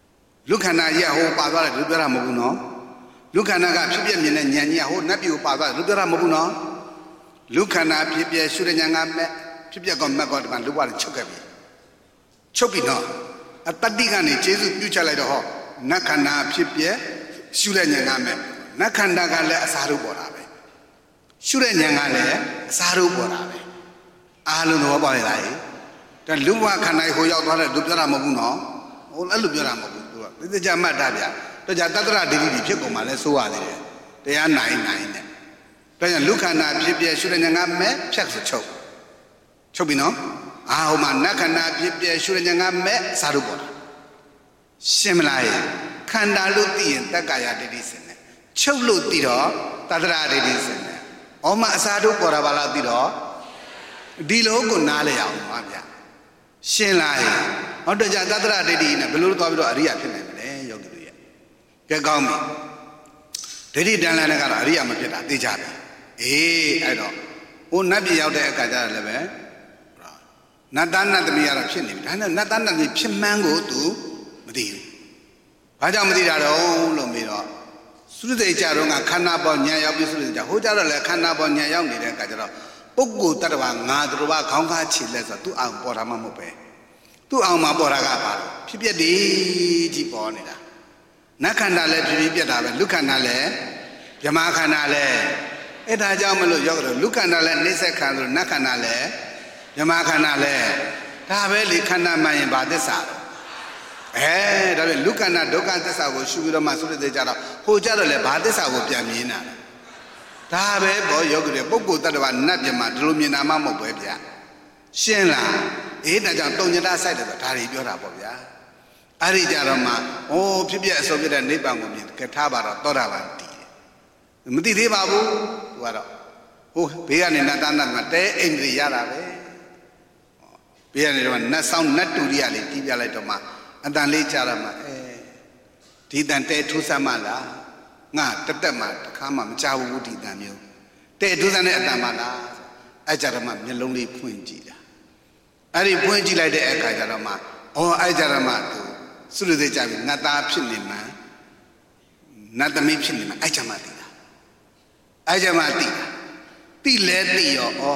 [SPEAKER 1] လူခန္ဓာကြီးဟိုပါသွားတယ်လူပြောတာမဟုတ်ဘူးနော်လူခန္ဓာကဖြစ်ပြမြင်တဲ့ဉာဏ်ကြီးဟိုနတ်ပြည်ကိုပါသွားတယ်လူပြောတာမဟုတ်ဘူးနော်လူခန္ဓာဖြစ်ပြရှုတဲ့ဉာဏ်ကမဲ့ဖြစ်ပြကောမက်ကောဒီမှာလူဘဝတွေချုပ်ခဲ့ပြီချုပ်ပြီနော်အတ္တိကနေကျေစုပြုချက်လိုက်တော့ဟောနတ်ခန္ဓာဖြစ်ပြရှုတဲ့ဉာဏ်ကမဲ့နတ်ခန္ဓာကလည်းအစာတို့ပေါ်တာပဲရှုတဲ့ဉာဏ်ကလည်းအစာတို့ပေါ်တာပဲအားလုံးသဘောပေါက်ရလားဒါလူဘဝခန္ဓာဟိုရောက်သွားတယ်လူပြောတာမဟုတ်ဘူးနော်ဟိုအဲ့လိုပြောတာမဟုတ်ဘူးသူကသိသိကြမှတ်တာဗျာတော့じゃတတ္တရဒိဋ္ဌိဖြစ်ကုန်မှလည်းစိုးရသေးတယ်တရားနိုင်နိုင်နဲ့ဒါကြောင့်လူခန္ဓာဖြစ်ပြရှုတဲ့ဉာဏ်ကမဲ့ဖြတ်ဆိုချုပ်ချုပ်ပြီနော်အာဟိုမှာနတ်ခန္ဓာဖြစ်ပြရှုတဲ့ဉာဏ်ကမဲ့စာတို့ပေါ်တာရှင်းမလားရဲ့ခန္ဓာလို့သိရင်တက္ကာယဒိဋ္ဌိစင်တယ်ချုပ်လို့သိတော့တတ္တရဒိဋ္ဌိစင်တယ်ဩမအစာတို့ပေါ်တာပါလားသိတော့ဒီလိုကိုနားလဲရအောင်ပါဗျာရှင်းလားရဲ့ဟောတော့じゃတတ္တရဒိဋ္ဌိနဲ့ဘယ်လိုသွားပြီးတော့အရိယာဖြစ်နိုင်မလဲယောဂီတို့ရဲ့ကြက်ကောင်းပြီဒိဋ္ဌိတန်လန်းနဲ့ကတော့အရိယာမဖြစ်တာသိကြပြီအေးအဲ့တော့ဟိုနတ်ပြည်ရောက်တဲ့အခါကျတော့လည်းပဲနတ်သားနတ်သမီးကတော့ဖြစ်နေပြီဒါနဲ့နတ်သားနတ်သမီးဖြစ်မှန်းကိုသူမသိဘူးဘာကြောင့်မသိတာတော့လို့မေးတော့သုတ္တေကြတော့ကခန္ဓာပေါ်ဉာဏ်ရောက်ပြီသုတ္တေကြဟိုကြတော့လည်းခန္ဓာပေါ်ဉာဏ်ရောက်နေတဲ့အခါကျတော့ပုဂ္ဂိုလ်တ attva ငါတို့ဘာခေါင်းကားချီလက်ဆိုသူ့အောင်ပေါ်တာမှမဟုတ်ပဲသူ့အောင်မှာပေါ်တာကပါလို့ဖြစ်ပြတည်ကြီးပေါ်နေတာနတ်ခန္ဓာလည်းဖြစ်ဖြစ်ပြတ်တာပဲလူခန္ဓာလည်းဗြဟ္မာခန္ဓာလည်းအဲ့ဒါကြောင့်မလို့ရောက်တော့လူခန္ဓာလည်းနှိစ္စခန္ဓာလို့နတ်ခန္ဓာလည်းဗြဟ္မာခန္ဓာလည်းဒါပဲလေခန္ဓာမှန်ရင်ဘာသစ္စာအဲဒါပဲလူခန္ဓာဒုက္ခသစ္စာကိုရှုပြီးတော့မှသုတ္တေကြတော့ဟိုကြတော့လေဘာသစ္စာကိုပြန်မြင်တာဒါပဲဘောယောဂီတွေပုဂ္ဂိုလ်တ attva နတ်ပြမှာဒီလိုမြင်တာမှမဟုတ်ပဲဗျာရှင်းလားအေးဒါကြောင့်တုံညတာစိုက်တယ်ဆိုဒါတွေပြောတာပေါ့ဗျာအဲ့ဒီကြတော့မှအိုးဖြစ်ပြအစောပြတဲ့နိဗ္ဗာန်ကိုမြင်ကထားပါတော့သောတာပန်တည်တယ်မသိသေးပါဘူးသူကတော့ဟိုဘေးကနေနတ်သားနတ်မှာတဲအိမ်တွေရတာပဲဘေးကနေတော့နတ်ဆောင်နတ်တူရီကလေးတီးပြလိုက်တော့မှအတန်လေးကြားရမှာအဲဒီတန်တဲထူးဆန်းမလားငါတတက်မှတခါမှမကြားဘူးဒီတန်မျိုးတဲထူးဆန်းတဲ့အတန်မလားအဲ့ကြတော့မှမျက်လုံးလေးဖွင့်ကြည့်တာအဲ့ဒီဖွင့်ကြည့်လိုက်တဲ့အခါကျတော့မှဩအဲ့ကြတော့မှသူသုရသေးကြပြီနတ်သားဖြစ်နေမှနတ်သမီးဖြစ်နေမှအဲ့ကြမှသိတာအဲ့ကြမှသိတာသိလဲသိရောဩ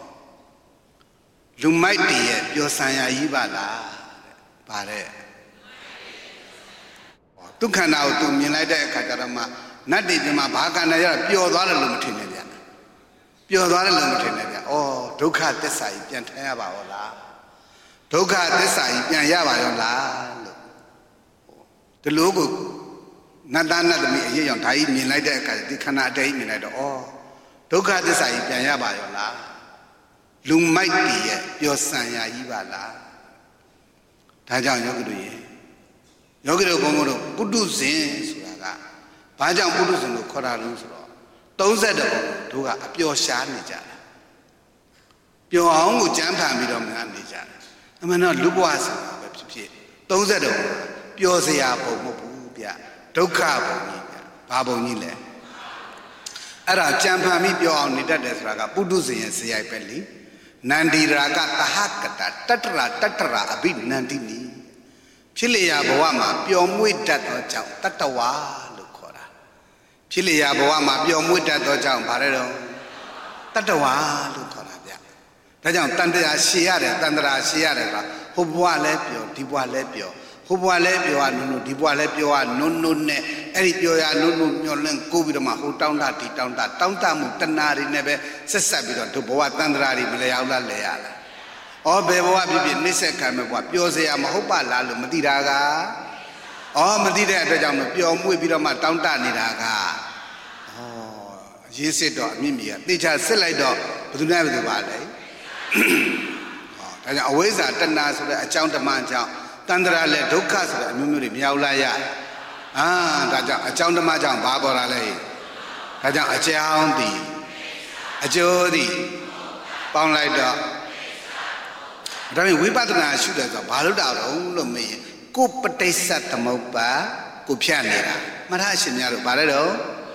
[SPEAKER 1] လူမိုက်တည်းရဲ့ပျော်ဆံရကြီးပါလားတဲ့ဗါတဲ့ဒုက္ခနာကိုသူမြင်လိုက်တဲ့အခါကျတော့မှနတ်တွေပြမှာဘာကံနဲ့ရပျော်သွားတယ်လို့မထင်နဲ့ဗျာပျော်သွားတယ်လို့မထင်နဲ့ဗျာဩဒုက္ခသစ္စာကြီးပြန်ထမ်းရပါရောလားဒုက္ခသစ္စာကြီးပြန်ရပါရောလားလို့ဒီလိုကိုနတ်သားနတ်သမီးအရေးအောင်ဒါကြီးမြင်လိုက်တဲ့အခါဒီခန္ဓာအတည်းမြင်လိုက်တော့ဩဒုက္ခသစ္စာကြီးပြန်ရပါရောလားလူမိုက်တည်းရဲ့ပျော်ဆံရကြီးပါလားဒါကြောင့်ယောဂီတို့ရေယောဂီတို့ဘုံဘုံတို့ပုထုဇဉ်ဆိုတာကဘာကြောင့်ပုထုဇဉ်လို့ခေါ်တာလဲဆိုတော့သုံးဆယ်တဘုံတို့ကအပျော်ရှားနေကြတာပျော်အောင်ကိုကြမ်းဖန်ပြီးတော့များနေကြတယ်အမှန်တော့လူဘဝဆိုတာပဲဖြစ်ဖြစ်သုံးဆယ်တဘုံပျော်စရာဘုံမဟုတ်ဘူးဗျဒုက္ခဘုံကြီးဗျဘာဘုံကြီးလဲအဲ့ဒါကြမ်းဖန်ပြီးပျော်အောင်နေတတ်တယ်ဆိုတာကပုထုဇဉ်ရဲ့ဇယိုက်ပဲလေနန္ဒီရာကသဟကတတတ္တရာတတ္တရာအဘိနန္တိနီဖြစ်လျာဘဝမှာပျော်မွေ့တတ်သောကြောင့်တတ္တဝါလို့ခေါ်တာဖြစ်လျာဘဝမှာပျော်မွေ့တတ်သောကြောင့်ဗါရဲတော့တတ္တဝါလို့ခေါ်တာဗျဒါကြောင့်တန်တရာရှည်ရတယ်တန်တရာရှည်ရတယ်ဆိုတာဟိုဘဝလည်းပျော်ဒီဘဝလည်းပျော်ဟိုဘဝလည်းပျော်ရနုံနုံဒီဘဝလည်းပျော်ရနုံနုံနဲ့အဲ့ဒီပျော်ရနုံနုံမျောလင့်ကိုပြီးတော့မှဟိုတောင်းတဒီတောင်းတတောင်းတမှုတဏှာတွေနဲ့ပဲဆက်ဆက်ပြီးတော့ဒီဘဝတန်တရာတွေမလဲအောင်လားလဲရလားဩဘယ်ဘဝဖြစ်ဖြစ်နှိစ္စခံမဲ့ဘဝပျော်စရာမဟုတ်ပါလားလို့မသိတာကဩမသိတဲ့အတွက်ကြောင့်ပျော်မွေ့ပြီးတော့မှတောင်းတနေတာကဩအရင်စစ်တော့အမြင့်မြတ်ကသေချာစစ်လိုက်တော့ဘယ်သူနဲ့ဘယ်သူပါလဲဩဒါကြောင့်အဝိဇ္ဇာတဏှာဆိုတဲ့အကြောင်းဓမ္မအကြောင်းတန္တရာလည်းဒုက္ခဆိုတဲ့အမျိုးမျိုးတွေမြောက်လာရအာဒါကြောင့်အကြောင်းဓမ္မကြောင့်ဘာပေါ်လာလဲဒါကြောင့်အကြောင်းသည်အကျိုးသည်ပေါင်းလိုက်တော့ဒါပေမဲ့ဝိပဿနာရှုတယ်ဆိုတော့ဘာလို့တောက်တော့လို့မေးရင်ကိုပဋိစ္စသမုပ္ပါကိုဖြတ်နေတာမထအရှင်များတို့ဗါလဲတော့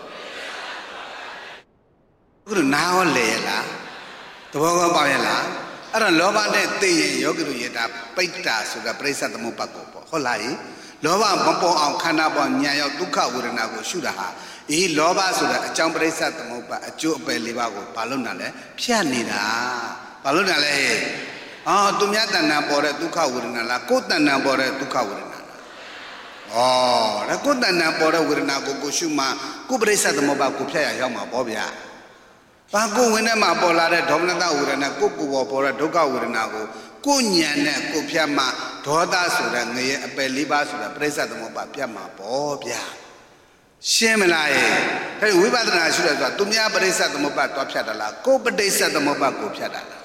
[SPEAKER 1] အခုတော့နားဟောလေရလားသဘောကောပေါက်ရလားအဲ့တော့လောဘနဲ့သိရင်ယောဂီတို့ရတာပိဋ္ဌာဆိုတာပဋိစ္စသမုပ္ပါကိုပေါ့ဟုတ်လားလောဘမပေါ်အောင်ခန္ဓာပေါ်ဉာဏ်ရောက်ဒုက္ခဝေဒနာကိုရှုတာဟာအေးလောဘဆိုတာအကြောင်းပရိစ္ဆေသမုပ္ပါအကျိုးအပယ်လေးပါးကိုဘာလို့နာလဲဖြတ်နေတာဘာလို့နာလဲအော်သူများတဏ္ဍာပေါ်တဲ့ဒုက္ခဝေဒနာလားကိုယ်တဏ္ဍာပေါ်တဲ့ဒုက္ခဝေဒနာလားဩဒါကိုယ်တဏ္ဍာပေါ်တဲ့ဝေဒနာကိုကိုရှုမှကိုယ်ပရိစ္ဆေသမုပ္ပါကိုဖြတ်ရရောက်မှာပေါ့ဗျာဘာကိုဝင်ထဲမှာပေါ်လာတဲ့ဒေါမနတဝေဒနာကိုကိုပေါ်ပေါ်တဲ့ဒုက္ခဝေဒနာကိုကိုညံနဲ့ကိုဖြတ်မှဒေါသဆိုတဲ့ငရဲအပယ်လေးပါးဆိုတာပရိစ္ဆေသမုပ္ပါပြတ်မှာပေါ့ဗျာရှင်းမလားရဲ့ဒါဝိပဿနာရှုရဆိုတာသူများပရိစ္ဆေသမုပ္ပါတွားဖြတ်တာလားကိုပဋိစ္ဆေသမုပ္ပါကိုဖြတ်တာလား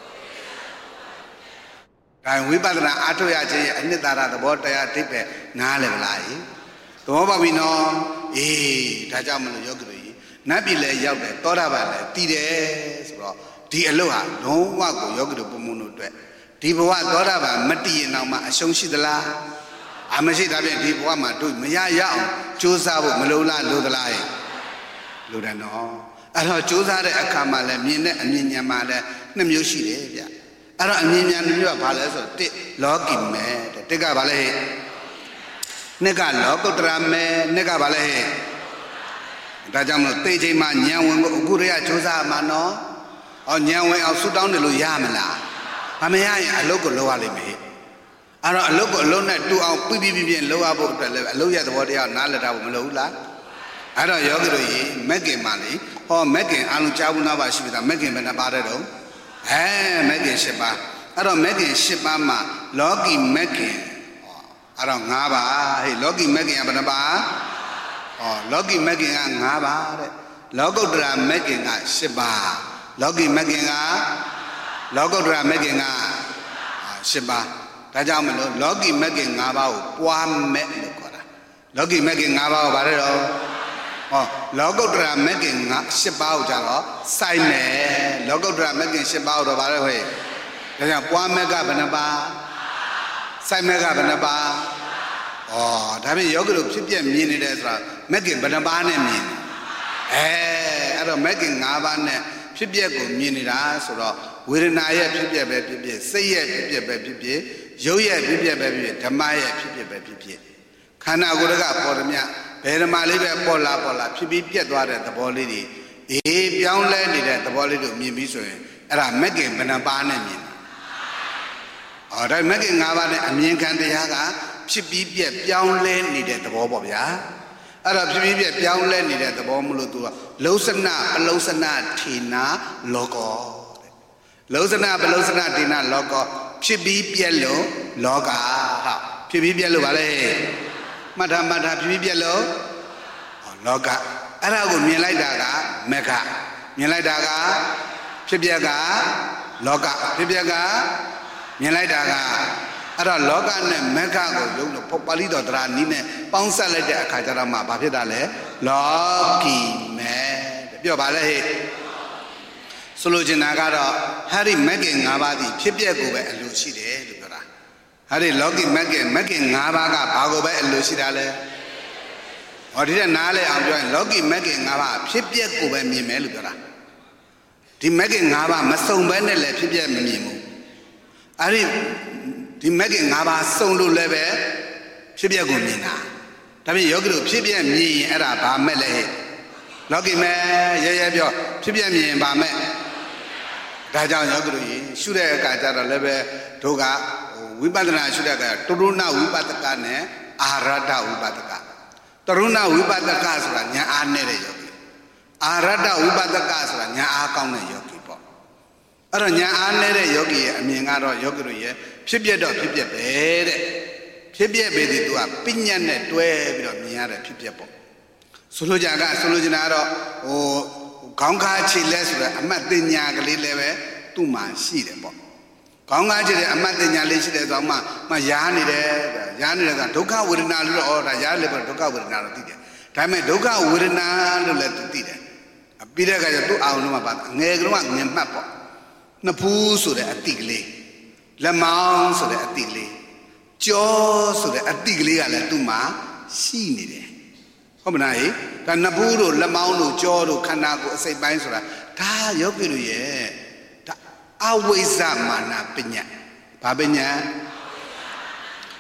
[SPEAKER 1] ဒါဝိပဿနာအားထုတ်ရခြင်းရဲ့အနှစ်သာရသဘောတရားအဓိပ္ပာယ်နားလည်မလားယသဘောပေါက်ပြီနော်အေးဒါကြောင့်မလို့ယောဂီတို့ကြီးနတ်ပြည်လည်းရောက်တယ်သောတာပန်လည်းတည်တယ်ဆိုတော့ဒီအလုပ်ဟာလုံးဝကိုယောဂီတို့ပုံမှုတို့အတွက်ဒီဘဝသောတာပန်မတည်ရင်တော့မှအရှုံးရှိသလားအမရှိတာဖြင့်ဒီဘဝမှာတို့မရရအောင်ကြိုးစားဖို့မလိုလားလိုသလားလိုတယ်နော်အဲ့တော့ကြိုးစားတဲ့အခါမှာလည်းမြင်တဲ့အမြင်ဉာဏ်မှာလည်းနှစ်မျိုးရှိတယ်ဗျအဲ့တော့အမြင်ဉာဏ်မျိုးကဘာလဲဆိုတော့တစ်လောကီမဲတဲ့တစ်ကဘာလဲဟဲ့နှစ်ကလောကုတ္တရာမဲနှစ်ကဘာလဲဟဲ့ဒါကြောင့်မလို့သိချိန်မှာဉာဏ်ဝင်ကိုအခုတည်းကကြိုးစားမှာနော်ဟောဉာဏ်ဝင်အောင်ဆူတောင်းတယ်လို့ရမလားမမရရင်အလုပ်ကိုလုပ်ရလိမ့်မယ်အဲ့တော့အလုပ်ကိုအလုပ်နဲ့တူအောင်ပြပြပြပြလုပ်ရဖို့အတွက်လည်းအလုပ်ရသဘောတရားနားလည်တာဘူးမလုပ်ဘူးလားအဲ့တော့ယောဂီတို့ရေမက်ကင်ပါလေဟောမက်ကင်အလုံးကြားဘူးနာပါရှိပြီသားမက်ကင်ဘယ်နှပါတဲ့တော့အဲမက်ကင်၈ပါးအဲ့တော့မက်ကင်၈ပါးမှာလောကီမက်ကင်အဲ့တော့၅ပါးဟေးလောကီမက်ကင်ကဘယ်နှပါဟောလောကီမက်ကင်က၅ပါးတဲ့လောကုတ္တရာမက်ကင်က၈ပါးလောကီမက်ကင်ကလောကုတ္တရာမက်ကင်က၈ပါးဒါကြောင့်မလို့လောကီမက်ကင်၅ပါးကိုပွားမဲ့လို့ခေါ်တာလောကီမက်ကင်၅ပါးကိုဗါတယ်တော့ဟောလောကုတ္တရာမက်ကင်၅၈ပါးကိုကြတော့စိုက်မယ်လောကုတ္တရာမက်ကင်၈ပါးကိုတော့ဗါတယ်ဟဲ့ဒါကြောင့်ပွားမက်ကဘယ်နှပါစိုက်မက်ကဘယ်နှပါဩဒါဖြင့်ယောဂီတို့ဖြစ်ပြမြင်နေတယ်ဆိုတာမက်ကင်ဘယ်နှပါနဲ့မြင်အဲအဲ့တော့မက်ကင်၅ပါးနဲ့ဖြစ်ပြကိုမြင်နေတာဆိုတော့ဝေဒနာရဲ့ဖြစ်ပြပဲဖြစ်ဖြစ်စိတ်ရဲ့ဖြစ်ပြပဲဖြစ်ဖြစ်ရုပ်ရဲ့ဖြစ်ပြပဲဖြစ်ဖြစ်ဓမ္မရဲ့ဖြစ်ပြပဲဖြစ်ဖြစ်ခန္ဓာကိုယ်ကပေါ်ဓမြဘယ်ဓမ္မလေးပဲပေါ်လာပေါ်လာဖြစ်ပြီးပြတ်သွားတဲ့သဘောလေးတွေအေးပြောင်းလဲနေတဲ့သဘောလေးတို့မြင်ပြီးဆိုရင်အဲ့ဒါမက်ကင်ဘယ်နှပါးနဲ့မြင်တာအော်ဒါမက်ကင်၅ပါးနဲ့အမြင်ခံတရားကဖြစ်ပြီးပြတ်ပြောင်းလဲနေတဲ့သဘောပေါ့ဗျာအဲ့တော့ဖြစ်ပြီးပြတ်ပြောင်းလဲနေတဲ့သဘောမလို့သူကလောစနပလောစနထေနာလောကောလောစနပလောစနထေနာလောကောဖြစ်ပြီးပြက်လို့လောကဟာဖြစ်ပြီးပြက်လို့ဗါလဲမှတ်ထားမှတ်ထားဖြစ်ပြီးပြက်လို့လောကအဲ့ဒါကိုမြင်လိုက်တာကမက္ခမြင်လိုက်တာကဖြစ်ပြက်ကလောကဖြစ်ပြက်ကမြင်လိုက်တာကအဲ့တော့လောကနဲ့မက္ခကိုယုံလို့ပါဠိတော်တရားနည်းနဲ့ပေါင်းဆက်လိုက်တဲ့အခါကျတော့မှဘာဖြစ်တာလဲလောကီမဲတဲ့ပြောပါလေဟဲ့ဆိုလိုချင်တာကတော့ဟာဒီမက်ကင်၅ပါးဒီဖြစ်ပျက်ကိုပဲအလိုရှိတယ်လို့ပြောတာဟာဒီလောကီမက်ကင်မက်ကင်၅ပါးကဘာကိုပဲအလိုရှိတာလဲဟောဒီတဲ့နားလဲအောင်ပြောရင်လောကီမက်ကင်၅ပါးဖြစ်ပျက်ကိုပဲမြင်မယ်လို့ပြောတာဒီမက်ကင်၅ပါးမစုံဘဲနဲ့လည်းဖြစ်ပျက်မမြင်ဘူးအဲ့ဒီဒီမက်ကင်၅ပါးစုံလို့လည်းပဲဖြစ်ပျက်ကိုမြင်တာဒါပြင်ယောဂီတို့ဖြစ်ပျက်မြင်ရင်အဲ့ဒါဘာမဲ့လဲလောကီမဲရဲရဲပြောဖြစ်ပျက်မြင်ရင်ဘာမဲ့ဒါကြောင့်ယောဂီတို့ရေရှုတဲ့အခါကျတော့လည်းပဲတို့ကဝိပဿနာရှုတဲ့အခါတရုဏဝိပဿကနဲ့အာရတဝိပဿကတရုဏဝိပဿကဆိုတာဉာဏ်အားနဲ့တဲ့ယောဂီအာရတဝိပဿကဆိုတာဉာဏ်အားကောင်းတဲ့ယောဂီပေါ့အဲ့တော့ဉာဏ်အားနဲ့တဲ့ယောဂီရဲ့အမြင်ကတော့ယောဂီတို့ရဲ့ဖြစ်ပြတော့ဖြစ်ပြပဲတဲ့ဖြစ်ပြပဲဒီသူကပညာနဲ့တွဲပြီးတော့မြင်ရတဲ့ဖြစ်ပြပေါ့ဆိုလိုကြကဆိုလိုချင်တာကတော့ဟိုခေါင်းခါခြေလက်ဆိုတဲ့အမှတ်တင်ညာကလေးလည်းပဲသူ့မှာရှိတယ်ပေါ့ခေါင်းခါခြေတဲ့အမှတ်တင်ညာလေးရှိတယ်ဆိုတော့မှမှရားနေတယ်ရားနေတယ်ကဒုက္ခဝေဒနာလို့တော့ဩဒါရားလည်းပဲဒုက္ခဝေဒနာလို့သိတယ်ဒါပေမဲ့ဒုက္ခဝေဒနာလို့လည်းသူသိတယ်ပြီးတဲ့အခါကျသူ့အာရုံတော့မှပါငယ်ကလေးကငင်မှတ်ပေါ့နှစ်ဖူးဆိုတဲ့အတိကလေးလက်မောင်းဆိုတဲ့အတိကလေးကြောဆိုတဲ့အတိကလေးကလည်းသူ့မှာရှိနေတယ်ဟုတ်မလားဟိဒါနှစ်ဖူးတို့လက်မောင်းတို့ကြောတို့ခန္ဓာကိုယ်အစိတ်ပိုင်းဆိုတာဒါယောဂီတို့ရဲ့ဒါအဝိဇ္ဇမာနပညာဘာပညာ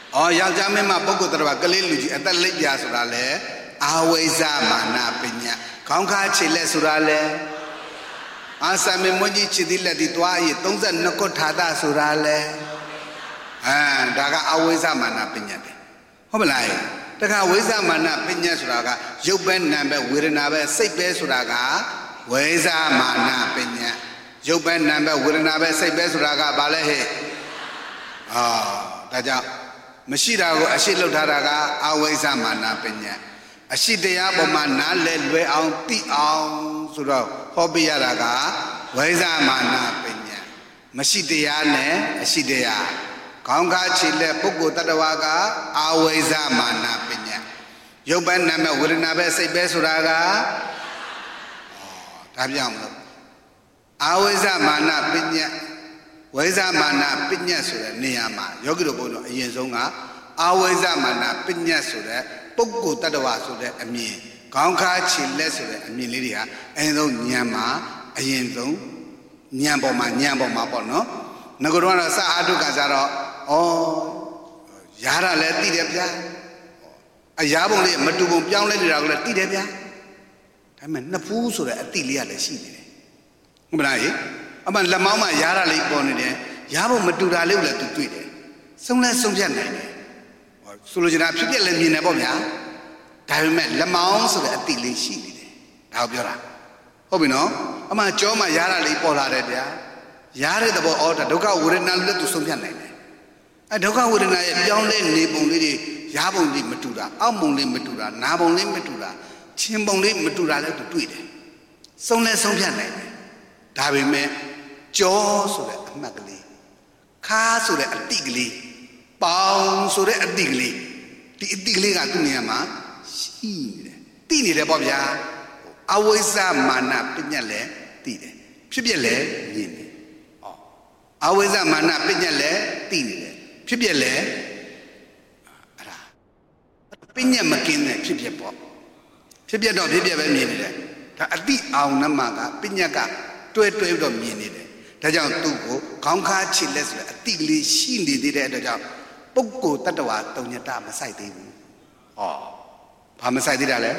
[SPEAKER 1] 哦，要讲明嘛，包括的话，格里路去，但里边说啥嘞？阿维萨玛那贝尼，刚开始来说啥嘞？阿三面莫去吃的来的多耶，东山那个他打说啥嘞？哎，大家阿维萨玛那贝尼的，好不来？大家维萨玛那贝尼说啥个？右边南边维人那边西边说啥个？维萨玛那贝尼，右边南边维人那边西边说啥个？巴勒嘿，啊，大家。没事的，我是老太太个阿维萨玛那边呢，阿是的呀，我们拿来来昂地昂，是吧？好比呀那个维萨玛那边呢，没事的呀呢，阿是的呀，刚开始来不过他的话个阿维萨玛那边呢，右边那边维人那边西边是那个，哦，他这样子，阿维萨玛那边呢。维萨玛那毕业说的那样嘛，有个都不懂，严重啊！阿维萨玛那毕业说的，不过他的话说的一面，刚开始来说的一面里头啊，严重年嘛，严重年报嘛，年报嘛报喏，那个人啥阿都干啥了？哦，伢啦来地铁票，啊伢帮哩没都帮表来的那个地铁票，他们那不说的地里啊来洗的，我们哪里？阿妈老妈妈伢啦来帮你的，伢帮没都啦来了都对的，送来送片来的，我说了就那皮皮来面来包面，但是们老妈说的地里洗的，好不要啦？好不喏？阿妈叫嘛伢啦来包啦的呀，伢来的包哦，他都搞无人那来都送片来的，啊都搞无人那也表来你帮你的，伢帮你没都啦，阿帮你没都啦，哪帮你没都啦，亲帮你没都啦来都对的，送来送片来的，大为们。脚说的阿妈个哩，卡说的阿弟个哩，包说的阿弟个哩，弟弟个哩个都年嘛，是的，弟你来包边，阿维萨玛那毕业来弟的，皮皮来年的，哦，阿维萨玛那毕业来弟的，皮皮来，啊啦，毕业没跟的皮皮包，皮皮到皮皮外面的，他阿弟熬那么个毕业个，对对到面的。他讲都过刚开始来说，地里心里的他讲，不过他的话都人他们晒的，哦，他们晒的了嘞，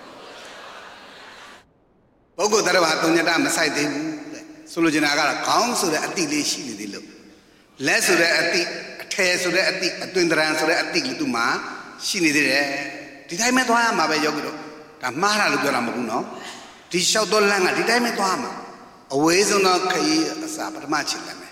[SPEAKER 1] 不过他的话都人他们晒的，所以就那个了，刚说的地里心里的路，来说的地，天说的地，对的人说的地里都嘛心里的嘞，这台没多啊嘛呗，有个了，但马上就叫他们不孬，这小多人啊，这台没多啊嘛。为什么可以啥不他妈起来没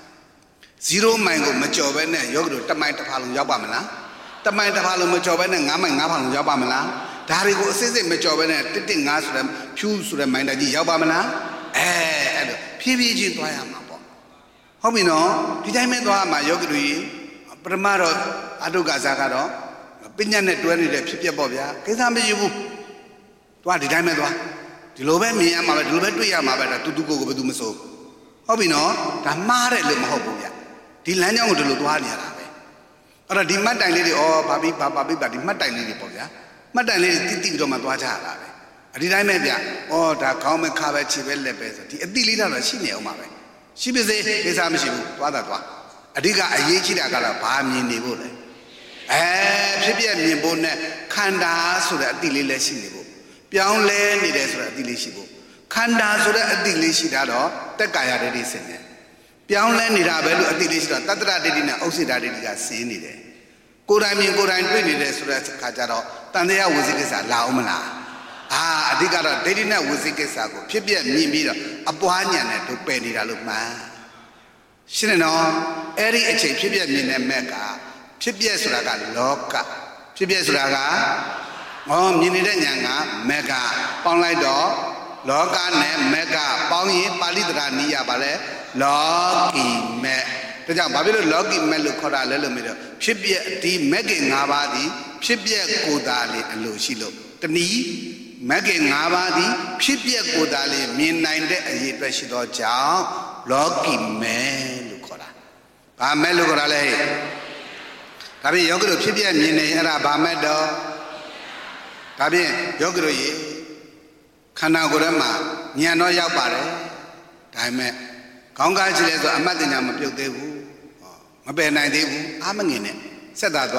[SPEAKER 1] ？zero 买个没交完呢，有个他买他怕龙要办么啦？他买他怕龙没交完呢，俺买俺怕龙要办么啦？但是我现在没交完呢，这这俺说的，票说的买的你要办么啦？哎，哎，偏偏就多呀嘛不？好比喏，这台没多嘛，有个东不他妈的，阿都干啥个咯？别人那多的偏偏包边，给他们有不？多这台没多。ဒီလိုပဲမြင်ရမှာပဲဒီလိုပဲတွေ့ရမှာပဲဒါတူတူကိုကိုဘယ်သူမစိုးဟုတ်ပြီနော်ဒါမှားတယ်လို့မဟုတ်ဘူးဗျဒီလမ်းကြောင်းကိုဒီလိုသွားနေရတာပဲအဲ့တော့ဒီမှတ်တိုင်လေးတွေဩဘာပြီးဘာဘာပြီးဘာဒီမှတ်တိုင်လေးတွေပေါ့ဗျာမှတ်တိုင်လေးတွေတိတိပြီးတော့မှသွားကြရတာပဲဒီတိုင်းပဲဗျဩဒါခေါင်းပဲခါပဲခြေပဲလက်ပဲဆိုဒီအတိလေးတော့ရှိနေအောင်ပါပဲရှိပါစေကိစ္စမရှိဘူးသွားတာသွားအဓိကအရေးကြီးတာကတော့ဘာမြင်နေဖို့လဲအဲဖြစ်ပြမြင်ဖို့နဲ့ခန္ဓာဆိုတဲ့အတိလေးလည်းရှိနေဖို့ပြောင်းလဲနေတယ်ဆိုတဲ့အတိလေးရှိဖို့ခန္ဓာဆိုတဲ့အတိလေးရှိတာတော့တက်ကာယဒိဋ္ဌိဆင်းတယ်ပြောင်းလဲနေတာပဲလို့အတိလေးရှိတော့တတ္တရဒိဋ္ဌိနဲ့ဥစ္စေတဒိဋ္ဌိကဆင်းနေတယ်ကိုယ်တိုင်မြင်ကိုယ်တိုင်တွေ့နေတယ်ဆိုတဲ့အခါကျတော့တန်တရားဝိသိကိစ္စလာအောင်မလားအာအဓိကတော့ဒိဋ္ဌိနဲ့ဝိသိကိစ္စကိုဖြစ်ပြမြင်ပြီးတော့အပွားဉာဏ်နဲ့တို့ပယ်နေတာလို့မှန်ရှင်းတယ်နော်အဲ့ဒီအချိန်ဖြစ်ပြမြင်တဲ့မဲ့ကဖြစ်ပြဆိုတာကလောကဖြစ်ပြဆိုတာကอ๋อမြင်နေတဲ့ဉာဏ်ကမေဃပေါင်းလိုက်တော့လောကနဲ့မေဃပေါင်းရင်ပါဠိတရာနိယပါလဲလောကီမေဒါကြောင့်ဘာဖြစ်လို့လောကီမေလို့ခေါ်တာလဲလို့မေးတော့ဖြစ်ပြဒီမေဃ၅ပါးဒီဖြစ်ပြကိုယ်သာလေးအလိုရှိလို့တနည်းမေဃ၅ပါးဒီဖြစ်ပြကိုယ်သာလေးမြင်နိုင်တဲ့အရေးအတွက်ရှိသောကြောင့်လောကီမေလို့ခေါ်တာဘာမေလို့ခေါ်တာလဲဒါပြင်ယောဂီတို့ဖြစ်ပြမြင်နေအဲ့ဒါဘာမေတော့ဒါဖြင့်ယောဂီတို့ရေခန္ဓာကိုယ်ထဲမှာဉာဏ်တော့ရောက်ပါတယ်ဒါပေမဲ့ခေါင်းကားကြည့်လဲဆိုအမှတ်ဉာဏ်မပြုတ်သေးဘူးမပယ်နိုင်သေးဘူးအာမငင်နဲ့ဆက်တာသွား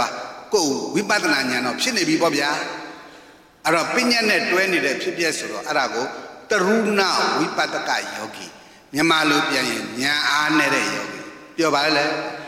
[SPEAKER 1] ကိုဝိပဿနာဉာဏ်တော့ဖြစ်နေပြီပေါ့ဗျာအဲ့တော့ပညာနဲ့တွဲနေတဲ့ဖြစ်ပျက်ဆိုတော့အဲ့ဒါကိုတရုဏဝိပဿကယောဂီမြန်မာလိုပြန်ရင်ဉာဏ်အားနဲ့ယောဂီပြောပါလေ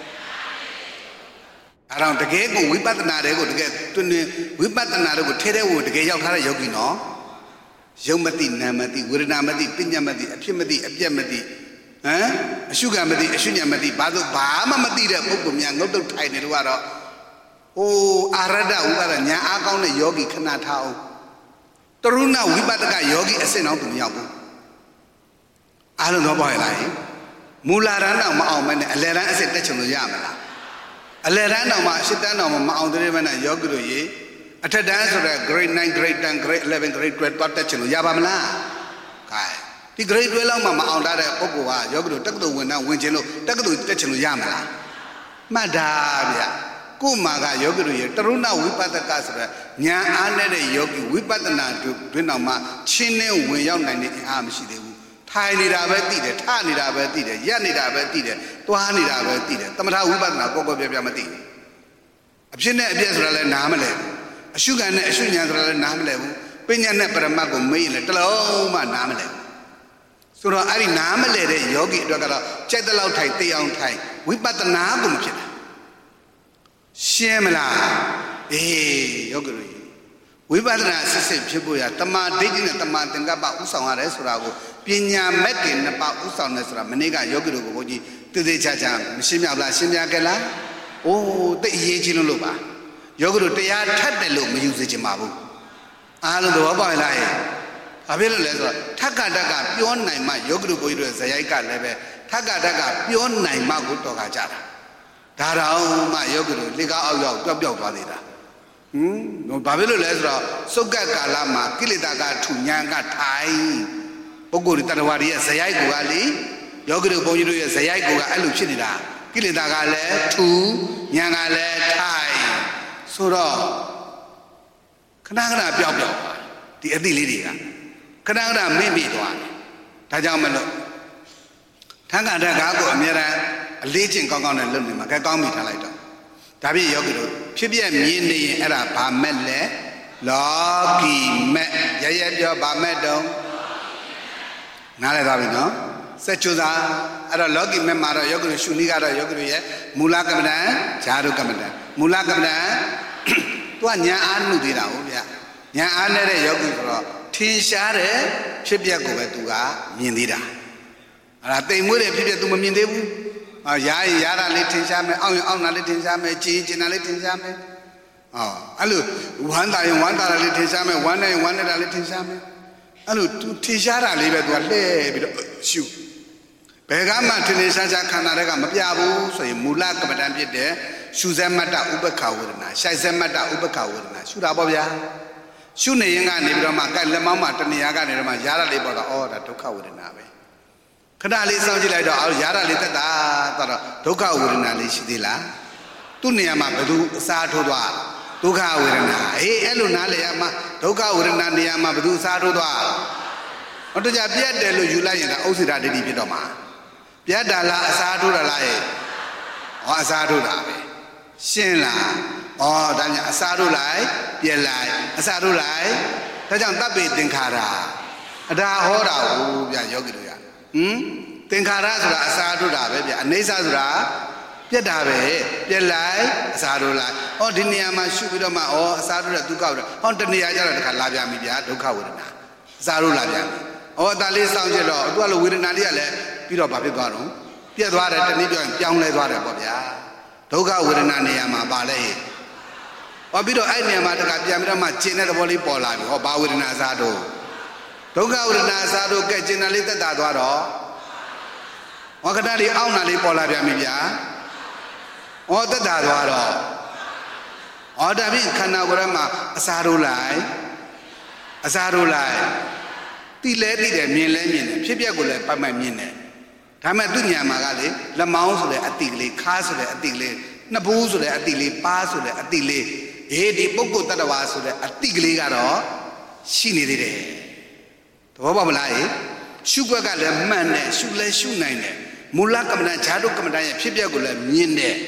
[SPEAKER 1] အဲ့တော့တကယ်ကိုဝိပဿနာတွေကိုတကယ်တွင်ဝိပဿနာတွေကိုထဲထဲကိုတကယ်ရောက်ထားတဲ့ယောဂီနော်ယုံမသိနာမသိဝေဒနာမသိပညာမသိအဖြစ်မသိအပြက်မသိဟမ်အရှုကမသိအရှုညံမသိဘာလို့ဘာမှမသိတဲ့ပုဂ္ဂိုလ်များငုတ်တုတ်ထိုင်နေလို့ကတော့ဟိုအာရဒဝိပဿနာဉာဏ်အားကောင်းတဲ့ယောဂီခဏထားအောင်တရုဏဝိပဿကယောဂီအစစ်အောင်သူမရောက်ဘူးအားလုံးတော့ပေါ်ရလားမူလာရန်တော့မအောင်မနဲ့အလယ်ရန်အစစ်တက်ချင်လို့ရမလားအလယ်ရန်တော့မှအစစ်တန်းတော့မအောင်တဲ့ဘက်နဲ့ယောဂီတို့ရေအထက်တန်းဆိုတဲ့ grade nine grade ten grade eleven grade twelve တော့တက်ချင်လို့ရပါမလားကဲဒီ grade twelve လောက်မှမအောင်တဲ့ပုဂ္ဂိုလ်ကယောဂီတို့တက္ကသိုလ်ဝင်တော့ဝင်ချင်လို့တက္ကသိုလ်တက်ချင်လို့ရမလားမှတ်တာဗျကိုမာကယောဂီတို့ရေတရုဏဝိပဿကဆိုတဲ့ဉာဏ်အားနဲ့တဲ့ယောဂီဝိပဿနာတွင်တော့မှချင်းနဲ့ဝင်ရောက်နိုင်တဲ့အင်အားမရှိသေးဘူးထိုင်နေတာပဲသိတယ်ထနေတာပဲသိတယ်ရက်နေတာပဲသိတယ်တွားနေတာပဲသိတယ်သမထဝိပဿနာကောကောပြပြမသိဘူးအဖြစ်နဲ့အပြည့်ဆိုတာလည်းနားမလဲဘူးအရှုခံနဲ့အရှုဉာဏ်ဆိုတာလည်းနားမလဲဘူးပညာနဲ့ပရမတ်ကိုမေးရင်လည်းတလုံးမှနားမလဲဘူးဆိုတော့အဲ့ဒီနားမလဲတဲ့ယောဂီအတွက်ကတော့ကြိုက်တဲ့လောက်ထိုင်သိအောင်ထိုင်ဝိပဿနာကိုမဖြစ်တာရှင်းမလားအေးယောဂီတို့ဝိပဿနာစစ်စစ်ဖြစ်ဖို့ရတမာဒိဋ္ဌိနဲ့တမာသင်္ကပ္ပဥဆောင်ရတယ်ဆိုတာကိုပညာမဲ့ခင်နှစ်ပါးဥဆောင်တယ်ဆိုတာမနေ့ကယောဂီတို့ကိုဘုန်းကြီးတည်တည်ချာချာမရှင်းပြလားရှင်းပြခဲ့လားအိုးတိတ်အရေးကြီးလို့လို့ပါယောဂီတို့တရားထပ်တယ်လို့မယူစေချင်ပါဘူးအားလုံးသဘောပေါက်လားဘာဖြစ်လို့လဲဆိုတော့ထက်ကတက်ကပြောနိုင်မှယောဂီတို့ဘုန်းကြီးတို့ဇယိုက်ကလည်းပဲထက်ကတက်ကပြောနိုင်မှကိုတော်ခါကြတာဒါတော့မှယောဂီတို့လေကားအောက်ရောက်ပျောက်ပျောက်သွားသေးတာဟွန်းဘာဖြစ်လို့လဲဆိုတော့စုတ်ကတ်ကာလမှာကိလေသာကထူညာကထိုင်ပုဂ္ဂိုလ်တ attva တွေရဲ့ဇယိုက်ကိုကလေယောဂီတို့ဘုန်းကြီးတို့ရဲ့ဇယိုက်ကိုကအဲ့လိုဖြစ်နေတာကိလေသာကလည်းထူညာကလည်းထိုင်ဆိုတော့ခဏခဏပျောက်ပျောက်သွားဒီအသိလေးတွေကခဏခဏမိမိသွားတယ်ဒါကြောင့်မလို့ထံကတကားကိုအများအားအလေးချင်းကောင်းကောင်းနဲ့လုပ်နေမှာကဲကောင်းပြီထားလိုက်တော့ဒါပြည့်ယောဂီတို့ဖြစ်ပြမြင်နေရင်အဲ့ဒါဘာမဲ့လဲလောကီမဲ့ရရပြောဘာမဲ့တုံးနားလည်သွားပြီနော်စัจ josā အဲ့တော့လောကီမဲ့မှာတော့ယောဂီတို့ရှုနည်းကတော့ယောဂီတို့ရဲ့မူလကမ္မဋ္ဌာန်းဈာတုကမ္မဋ္ဌာန်းမူလကမ္မဋ္ဌာန်းသူကဉာဏ်အားနှုတ်သေးတာဟုတ်ဗျဉာဏ်အားနဲ့ယောဂီဆိုတော့ထင်ရှားတဲ့ဖြစ်ပျက်ကိုပဲသူကမြင်သေးတာအဲ့ဒါတိမ်မွေးတဲ့ဖြစ်ပျက် तू မမြင်သေးဘူးအာရာရရာတာလေးထင်ရှားမယ်အောင်းရင်အောင်းတာလေးထင်ရှားမယ်ကြည်ကျင်တာလေးထင်ရှားမယ်အော်အဲ့လိုဝမ်းတာရင်ဝမ်းတာလေးထင်ရှားမယ်ဝမ်းနေရင်ဝမ်းနေတာလေးထင်ရှားမယ်အဲ့လို तू ထင်ရှားတာလေးပဲ तू ကလှည့်ပြီးတော့ရှုဘယ်ကမှထင်ထင်ရှားရှားခန္ဓာတွေကမပြဘူးဆိုရင်မူလကမ္မဋ္ဌာန်းဖြစ်တဲ့ရှုဇမတ္တဥပ္ပခဝေဒနာရှိုက်ဇမတ္တဥပ္ပခဝေဒနာရှုတာပေါ့ဗျာရှုနေရင်ကနေပြီးတော့မှကဲလက်မောင်းမှာတဏှာကနေတော့မှရာတာလေးပေါ်တော့အော်ဒါဒုက္ခဝေဒနာပဲခဏလေးစောင့်ကြည့်လိုက်တော့အော်ရာတာလေးတက်တာတော့ဒုက္ခဝေဒနာလေးရှိသေးလားသူ့နေရာမှာဘယ်သူအစားထိုးသွားဒုက္ခဝေဒနာအေးအဲ့လိုနားလေရမှာဒုက္ခဝေဒနာနေရာမှာဘယ်သူအစားထိုးသွားဟောတကြပြတ်တယ်လို့ယူလိုက်ရင်ဒါဥစ္စေတာဒိဋ္ဌိဖြစ်တော့မှာပြတ်တာလားအစားထိုးတာလားရဲ့ဟောအစားထိုးတာပဲရှင်းလားဩဒါညာအစားထိုးလိုက်ပြက်လိုက်အစားထိုးလိုက်ဒါကြောင့်တပ်ပေသင်္ခါရအဒါဟောတာဟုတ်ဗျယောဂီတို့ရဟင်သင်္ခါရဆိုတာအစားထိုးတာပဲဗျအနေဆာဆိုတာပြက်တာပဲပြက်လိုက်အစားထိုးလိုက်ဟောဒီနေရာမှာရှုပြီးတော့မှဩအစားထိုးတဲ့ဒုက္ခဝေဒနာဟောတနေရာကျတော့တခါလာပြန်ပြီဗျာဒုက္ခဝေဒနာအစားထိုးလာပြန်ပြီဩအသားလေးစောင့်ကြည့်တော့သူကလည်းဝေဒနာလေးကလည်းပြီးတော့ဗာဖြစ်သွားတော့ပြက်သွားတယ်တနည်းပြောရင်ပြောင်းလဲသွားတယ်ပေါ့ဗျာဒုက္ခဝေဒနာနေရာမှာပါလဲဟောပြီးတော့အဲ့နေရာမှာတခါပြန်ပြီးတော့မှကျင်တဲ့သဘောလေးပေါ်လာပြီဟောဘာဝေဒနာစားတော့ဒုက္ခဝေဒနာစားတော့ကဲကျင်တာလေးသက်သာသွားတော့ဟောခဏလေးအောင့်တာလေးပေါ်လာပြန်ပြီဗျာဟောသက်သာသွားတော့ဟောဒါဖြင့်ခန္ဓာကိုယ်ထဲမှာအစားထိုးလိုက်အစားထိုးလိုက်တိလဲတိတယ်မြင်လဲမြင်တယ်ဖြစ်ပျက်ကိုလည်းပတ်မှတ်မြင်တယ်ဒါမဲ့သူညာမှာကလေလက်မောင်းဆိုတဲ့အတိကလေးခါဆိုတဲ့အတိကလေးနှစ်ဘူးဆိုတဲ့အတိလေးပါဆိုတဲ့အတိလေးအေးဒီပုဂ္ဂိုလ်တ attva ဆိုတဲ့အတိကလေးကတော့ရှိနေသေးတယ်သဘောပေါက်မလားရှုွက်ကလည်းမှန်တယ်ရှုလဲရှုနိုင်တယ်မူလကမ္မဋ္ဌာန်းဈာတုကမ္မဋ္ဌာန်းရဲ့ဖြစ်ပျက်ကိုလည်းမြင်တယ်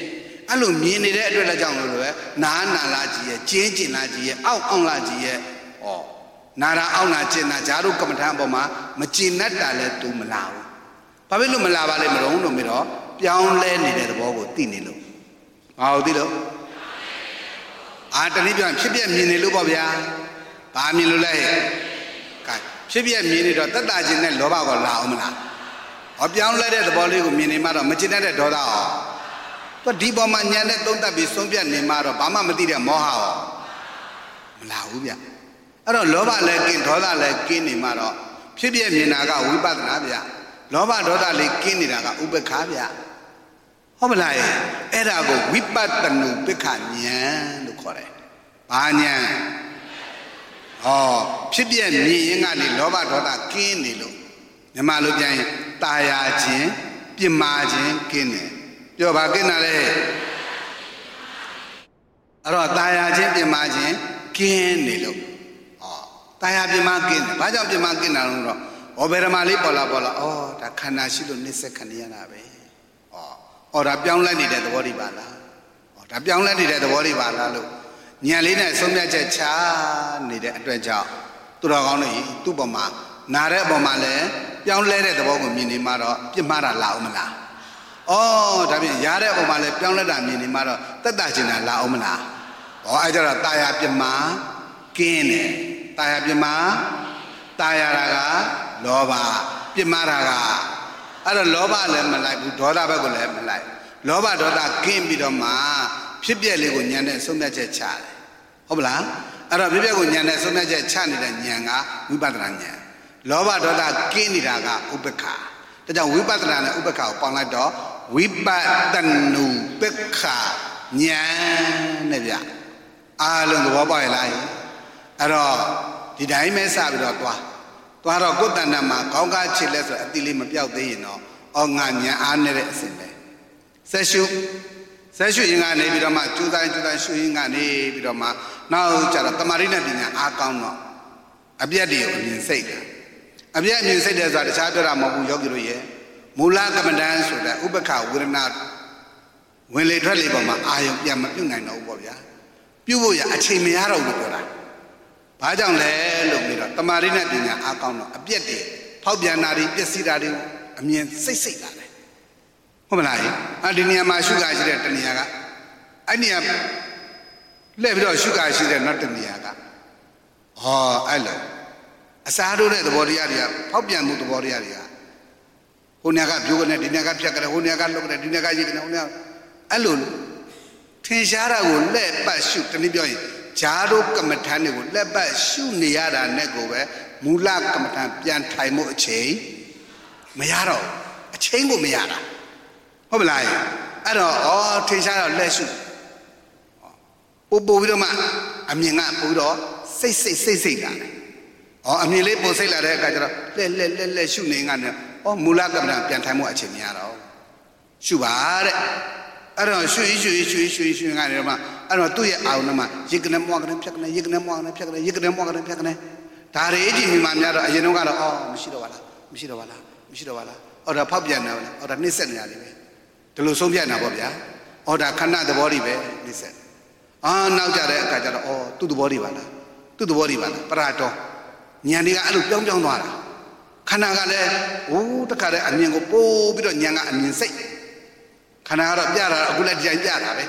[SPEAKER 1] အဲ့လိုမြင်နေတဲ့အတွက်လည်းကြောင့်လို့ပဲနာနာလာကြီးရဲ့ကျင်းကျင်လာကြီးရဲ့အောက်အောင်လာကြီးရဲ့ဩနာရာအောက်လာကျင်တာဂျာတို့ကမ္မထံအပေါ်မှာမကျင်တတ်တာလဲသူမလာဘူးဘာဖြစ်လို့မလာပါလဲမလုံးလို့မတော့ပြောင်းလဲနေတဲ့သဘောကိုသိနေလို့မဟုတ်သိလို့အာတနည်းပြောရင်ဖြစ်ပြမြင်နေလို့ပေါ့ဗျာဘာမြင်လို့လဲကဲဖြစ်ပြမြင်နေတော့တတ်တာခြင်းနဲ့လောဘကလာအောင်မလားဟောပြောင်းလဲတဲ့သဘောလေးကိုမြင်နေမှတော့မကျင်တတ်တဲ့ဒေါသရောသူဒီပေါ်မှာညံနဲ့သုံးသပ်ပြီးဆုံးဖြတ်နေမှတော့ဘာမှမသိတဲ့မောဟရောမလာဘူးဗျအဲ့တော့လောဘလည်းကင်းဒေါသလည်းကင်းနေမှတော့ဖြစ်ပြမြင်တာကဝိပဿနာဗျလောဘဒေါသလေးကင်းနေတာကဥပ္ပခါဗျဟုတ်မလားအဲ့ဒါကိုဝိပဿနာပက္ခဉာဏ်လို့ခေါ်တယ်ဘာဉာဏ်ဟောဖြစ်ပြမြင်ရင်ကနေလောဘဒေါသကင်းနေလို့မြန်မာလိုပြန်ရင်ตาယာခြင်းပြစ်မှားခြင်းကင်းတယ်ပြောပါကင်းတာလေအဲ့တော့ตาယာခြင်းပြစ်မှားခြင်းကင်းနေလို့ဟောตาယာပြစ်မှားကင်းတယ်ဘာကြောင့်ပြစ်မှားကင်းတာလဲတော့ဟောဘယ်ဓမ္မလေးပေါ်လာပေါ်လာဩဒါခန္ဓာရှိလို့နှိစ္စခဏရတာပဲဩဩဒါပြောင်းလဲနေတဲ့သဘောတွေပါလားဩဒါပြောင်းလဲနေတဲ့သဘောတွေပါလားလို့ညံလေးနဲ့ဆုံးဖြတ်ချက်ချနေတဲ့အတွက်ကြောင့်သူတော်ကောင်းတွေသူ့ပေါ်မှာနာတဲ့အပေါ်မှာလည်းပြောင်းလဲတဲ့သဘောကိုမြင်နေမှတော့ပြစ်မှားတာလာအောင်မလားဩဒါဖြင့်ရားတဲ့အပေါ်မှာလည်းပြောင်းလဲတာမြင်နေမှတော့တက်တာချင်တာလာအောင်မလားဩအဲကြတော့ตาယာပြစ်မှားကင်းတယ်ตาယာပြစ်မှားตาယာတာကလောဘပြစ်မှားတာကအဲ့တော့လောဘလည်းမလိုက်ဘူးဒေါသဘက်ကိုလည်းမလိုက်လောဘဒေါသကင်းပြီးတော့မှဖြစ်ပြက်လေးကိုညံတဲ့ဆုံးဖြတ်ချက်ချတယ်ဟုတ်ပလားအဲ့တော့ဖြစ်ပြက်ကိုညံတဲ့ဆုံးဖြတ်ချက်ချနေတဲ့ညံကဝိပဿနာညံလောဘဒေါသကင်းနေတာကဥပ္ပခါဒါကြောင့်ဝိပဿနာနဲ့ဥပ္ပခါကိုပေါင်းလိုက်တော့ဝိပဿနုပက္ခဉာဏ်နဲ့ဗျအားလုံးသဘောပေါက်ရလားအဲ့တော့ဒီတိုင်းပဲစပြီးတော့သွားသွားတော့ကိုယ်တဏ္ဍမှာခေါင်းကားချစ်လဲဆိုအတိလေးမပြောက်သေးရင်တော့အော်ငါဉာဏ်အားနေတဲ့အစဉ်ပဲဆက်ရှုဆက်ရှုရင်ကနေပြီးတော့မှကျူးတိုင်းကျူးတိုင်းရှုရင်ကနေပြီးတော့မှနောက်ကျတော့တမာရိနဲ့ပညာအားကောင်းတော့အပြည့်တွေကိုအမြင်စိတ်တယ်အပြည့်အမြင်စိတ်တယ်ဆိုတာတခြားပြောတာမဟုတ်ဘူးယောဂီတို့ရဲ့မူလကမ္မဋ္ဌာန်းဆိုတဲ့ဥပ္ပခဝေဒနာဝင်လေထွက်လေပေါ်မှာအာယုံပြန်မပြုတ်နိုင်တော့ဘူးပေါ့ဗျာပြုတ်ဖို့ရအချိန်မရတော့ဘူးပြောတာဘာကြောင့်လဲလို့ပြီးတော့တမာရိနဲ့ပညာအားကောင်းတော့အပြည့်တွေဖောက်ပြန်တာတွေပျက်စီးတာတွေအမြင်စိတ်စိတ်လာတယ်ဟုတ်မလားအဒီနေရာမှာရှုခါရှိတဲ့တနေရာကအဲ့နေရာလှည့်ပြီးတော့ရှုခါရှိတဲ့နောက်တနေရာကဟောအဲ့လိုအစားတို့တဲ့သဘောတရားတွေကဖောက်ပြန်မှုသဘောတရားတွေကဟိုနေရာကပြိုးကနေဒီနေရာကဖြတ်ကနေဟိုနေရာကလုတ်ကနေဒီနေရာကရိတ်ကနေဟိုနေရာအဲ့လိုထင်ရှားတာကိုလှည့်ပတ်ရှုတနည်းပြောရင်ဂျာတို့ကမ္မထန်တွေကိုလက်ပတ်ရှုနေရတာနဲ့ကိုပဲမူလကမ္မထန်ပြန်ထိုင်မှုအချိန်မရတော့အချိန်ကိုမရတာဟုတ်မလားအဲ့တော့ဩထင်ရှားတော့လက်ရှုပို့ပို့ပြီးတော့မှအမြင်ကပို့ပြီးတော့စိတ်စိတ်စိတ်စိတ်လာတယ်ဩအမြင်လေးပို့စိတ်လာတဲ့အခါကျတော့လက်လက်လက်လက်ရှုနေငါနဲ့ဩမူလကမ္မထန်ပြန်ထိုင်မှုအချိန်မရတော့ရှုပါတဲ့အဲ့တော့ရွှေရွှေရွှေရွှေရွှေကနေတော့မှအဲ့တော့သူ့ရဲ့အာရုံထဲမှာရေကနေမွားကနေဖြတ်ကနေရေကနေမွားကနေဖြတ်ကနေရေကနေမွားကနေဖြတ်ကနေဒါတွေအကြည့်မိမှများတော့အရင်တော့ကတော့အော်မရှိတော့ပါလားမရှိတော့ပါလားမရှိတော့ပါလားအော်ဒါဖောက်ပြန်နေပါလားအော်ဒါနှိမ့်ဆက်နေရတယ်ပဲဒီလိုဆုံးဖြတ်နေတာပေါ့ဗျာအော်ဒါခန္ဓာသဘောတွေပဲနှိမ့်ဆက်အာနောက်ကြတဲ့အခါကျတော့အော်သူ့သဘောတွေပါလားသူ့သဘောတွေပါလားပရတော်ဉာဏ်တွေကအဲ့လိုပြောင်းပြောင်းသွားတာခန္ဓာကလည်းဟိုးတခါတည်းအမြင်ကိုပိုးပြီးတော့ဉာဏ်ကအမြင်စိတ်ခန္ဓာကတော့ပြတာအခုလည်းဒီတိုင်းပြတာပဲ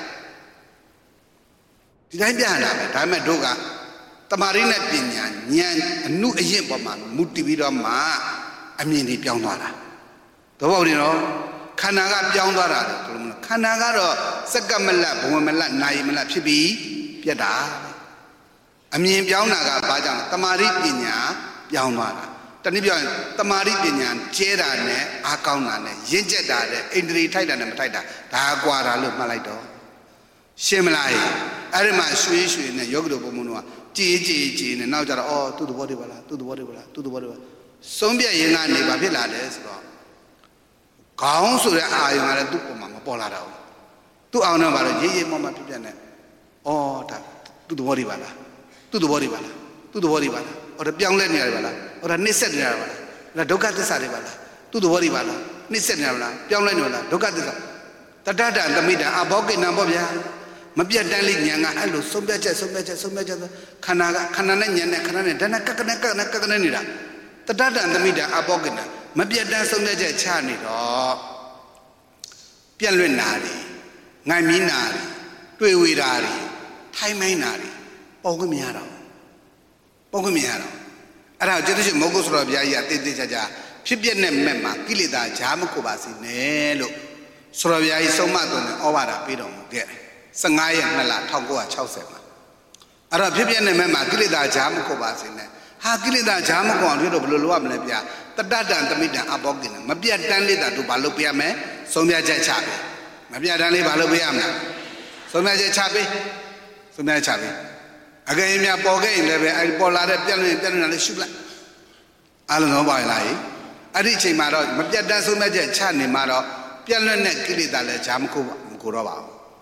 [SPEAKER 1] ဒီတိုင်းပြတာပဲဒါပေမဲ့တို့ကတမာရိနဲ့ပညာဉာဏ်အနုအယင့်ပေါ်မှာမူတည်ပြီးတော့မှအမြင်တွေပြောင်းသွားတာသဘောပေါက်နေတော့ခန္ဓာကပြောင်းသွားတာလေဘယ်လိုမလဲခန္ဓာကတော့စက္ကမလတ်ဘဝမလတ်နာယီမလတ်ဖြစ်ပြီးပြတ်တာအမြင်ပြောင်းတာကဘာကြောင့်တမာရိပညာပြောင်းသွားတာတနည်းပြောရင်တမာရိပညာကျဲတာနဲ့အားကောင်းတာနဲ့ရင့်ကျက်တာနဲ့အိန္ဒြေထိုက်တာနဲ့မထိုက်တာဒါကွာတာလို့မှတ်လိုက်တော့ရှင်းမလားအဲ့ဒီမှာရွှေရွှေနဲ့ယောဂီတို့ဘုံဘုံတို့ကကြည်ကြည်ကြည်နဲ့နောက်ကြတော့အော်သူ့သဘောတွေပါလားသူ့သဘောတွေပါလားသူ့သဘောတွေပါဆုံးပြရင်ကနေဘာဖြစ်လာလဲဆိုတော့ခေါင်းဆိုတဲ့အာယုံကလည်းသူ့ပုံမှာမပေါ်လာတော့ဘူးသူ့အောင်တော့ဘာလို့ရေးရေးမောမောပြပြနဲ့အော်ဒါသူ့သဘောတွေပါလားသူ့သဘောတွေပါလားသူ့သဘောတွေပါလားအော်ဒါပြောင်းလဲနေရတယ်ပါလားအော်ဒါနှိမ့်ဆက်နေရပါလားဒါဒုက္ခသစ္စာတွေပါလားသူ့သဘောတွေပါလားနှိမ့်ဆက်နေရပါလားပြောင်းလဲနေပါလားဒုက္ခသစ္စာတ Tadada and the Mida, a bog in Nambobia, Mabia Dali Yanga, Alu, Sumbeja, Sumbeja, Sumbeja, Kanaga, Kananyan, Kanan, Dana Kakanaka, Kakanida. Tadada and the Mida, a bogina, Mabia Dan Sumbeja, Chani, or Pialinari, Naminari, Tuirari, Taimainari, Bogumiaro, Bogumiaro. Ara jadi mogu Surabaya ya tete saja. Pipian memang kilida jam kubasi nelo. Surabaya isoma tu ne awara pidong ger. Sengaja nela thangua chau sema. Ara pipian memang kilida jam kubasi ne. Ha kilida jam kuang itu belum luar melepia. Terdada temida abogin. Mabia dan lida tu balu pia me. Somia jai cabe. Mabia dan lida balu pia me. Somia jai cabe. Somia cabe. Agar ini apa orang ini lebih air bola ada pian pian nanti suka. Alam apa yang lain? Adi cik marah, macam dah semua je cani marah. Pian nanti kiri dah le jam ku kurau.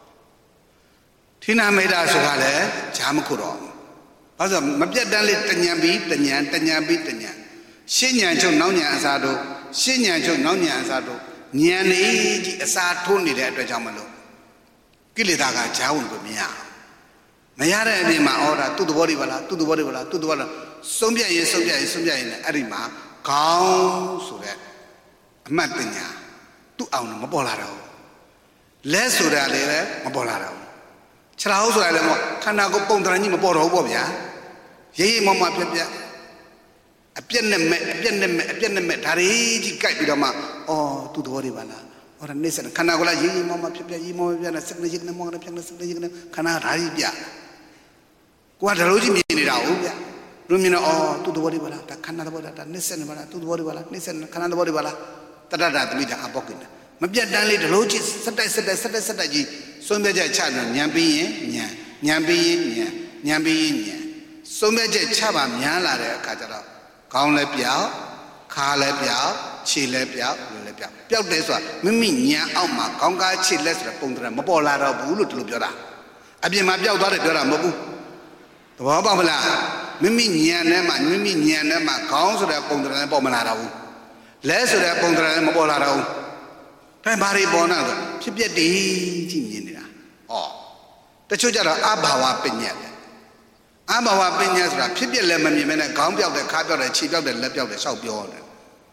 [SPEAKER 1] Tina mereka suka le jam kurau. Pasal macam dah le tenyambi tenyan tenyambi tenyan. Siapa yang naunya asado, siapa yang naunya asado. Nian ini asado ni dia tu jam malu. Kiri dah kan jauh bermiak. Mayara ni ma ora tu tu bori bala tu tu bori bala tu tu bala sombia ye sombia ye sombia ye ari ma kaung sure amat tanya tu au na ma pola rao le sure ale le ma pola rao chirao sure ale mo khana ko pong tara ni ma po ro bo bya ye ye ma ma pya pya a pyat ne me a pyat ne me a pyat ne me da ri ji kai pi do ma oh tu tu bori bala ora ne sen khana ko la ye ye ma ma pya pya ye ma pya na sik ne jik ne mo na pya na sik ne jik ne khana da ri pya Kuat terlalu jim ini tahu ya. Rumina oh tu tu bori bala, tak kan ada bala, tak nisen bala, tu tu bori bala, nisen kan ada bori bala. Tak ada tak bisa apa pun. Mabia dan le terlalu jis, sedai sedai sedai sedai ji. Somia je cakap nyambi ye, nyam, nyambi ye, nyam, nyambi ye, nyam. Somia je cakap nyam lah le kacara. Kau le piau, kah le piau, ci le piau, le piau. Piau desa, mimi nyam au mak, kau kah ci le sudah pungkran, mapo lara bulu tu piau dah. Abi mabiau tu ada piau dah mabu. Tahu apa bela? Mimi nyan nama, mimi nyan nama. Kau sudah pungkran apa mana tahu? Le sudah pungkran apa mana tahu? Tapi bari bona tu, siapa di sini ni lah. Oh, tapi cara abawa penyat, abawa penyat sudah. Siapa le mami mana? Kau piau deh, kau piau deh, ci piau deh, le piau deh, sau piau deh.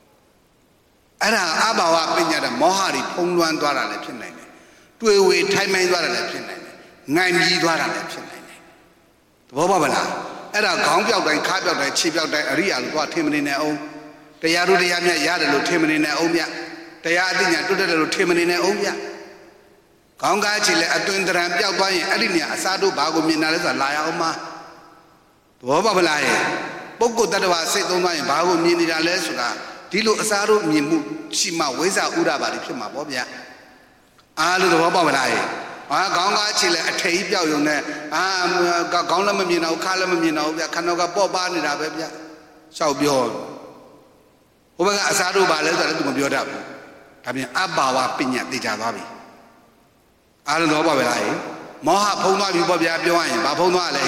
[SPEAKER 1] Ada abawa penyat, mohari pungluan tu ada le penyat ni. Tuwe Thailand tu ada le penyat ni. Ngai tu ada le penyat. Bawa bala, ada kaum piau dan kau piau dan cip piau dan rial tu ada temani ne om, tiada ru tiada ni ada lu temani ne om ya, tiada ni tu ada lu temani ne om ya. Kaum kau cile atu interan piau tu yang ada ni asado bagu mina le tu laya om mah. Bawa bala ye, pokok tak ada wasik tu yang bagu mina le suka, dilu asado mimu cima weza ura bari cuma bawa ya. Alu tu bawa bala ye. Ah, kau kau cile atai piau yang ne, ah, kau kau lama mina, kau lama mina, ya, karena kau bawa ni dah berapa, sau piau. Orang asal balik tu ada tu piau dah, tapi abawa pinyat di jalan ni. Alu tu apa belai? Maha punwa piau piau piau ni, bapa punwa leh,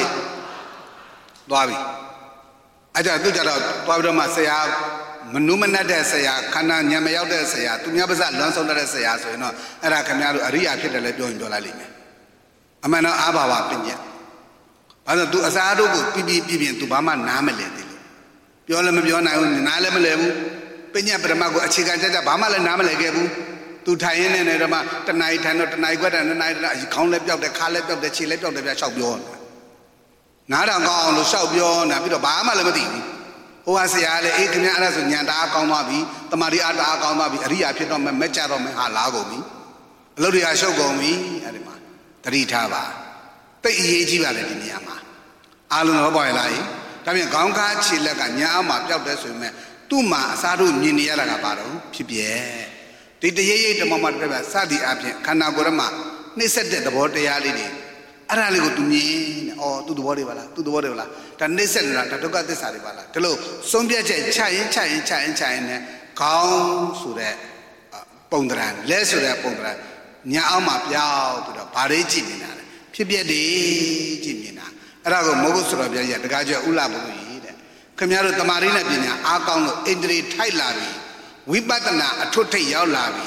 [SPEAKER 1] tuabi. Aja tu cara tuabi tu masaya. Menu mana ada saya, karena nyamai ada saya, tu nyamai besar langsung ada saya, so ino, era kami ada ria kita lebih jauh jauh lagi ni. Amana abawa pinya, ada tu asal tu pipi pipi tu bama nama le dulu. Piala piala naik nama le bu, pinya berapa aku acikan saja bama le nama le ke bu. Tu thai ni ni nama tenai thano tenai gua dan tenai kau le piau de kau le piau de cil le piau de piau sau piau. Nada kau lu sau piau, nabi tu bama le mati. Orang saya le, eh kena ada senyap dah kau mabi, temari ada kau mabi, ria kita me macam orang halau gomi, lalu dia asal gomi, ada mah, teri thaba, tapi ia jiwa le di ni ama, alu apa yang lain, tapi kau kah cile kan nyama piau dah semua, tu mah satu ni ada kaparu, piye, tidak ye ye tu mama tu sadi apa, karena gua mah, ni sedih tu bodoh ya ni. Ada lagi tu ni, oh tu tu boleh bala, tu tu boleh bala. Dan ni sen lah, tu kau tu sari bala. Kalau sombia je cain cain cain cain ni, kau sudah pondran, le sudah pondran. Nya ama piau tu dah pare cimina, piye di cimina. Ada kau mogu sudah biaya, dekat je ulah bui. Kami ada temari ni biaya, akau lo indri Thai labi, wibatna atutai yau labi.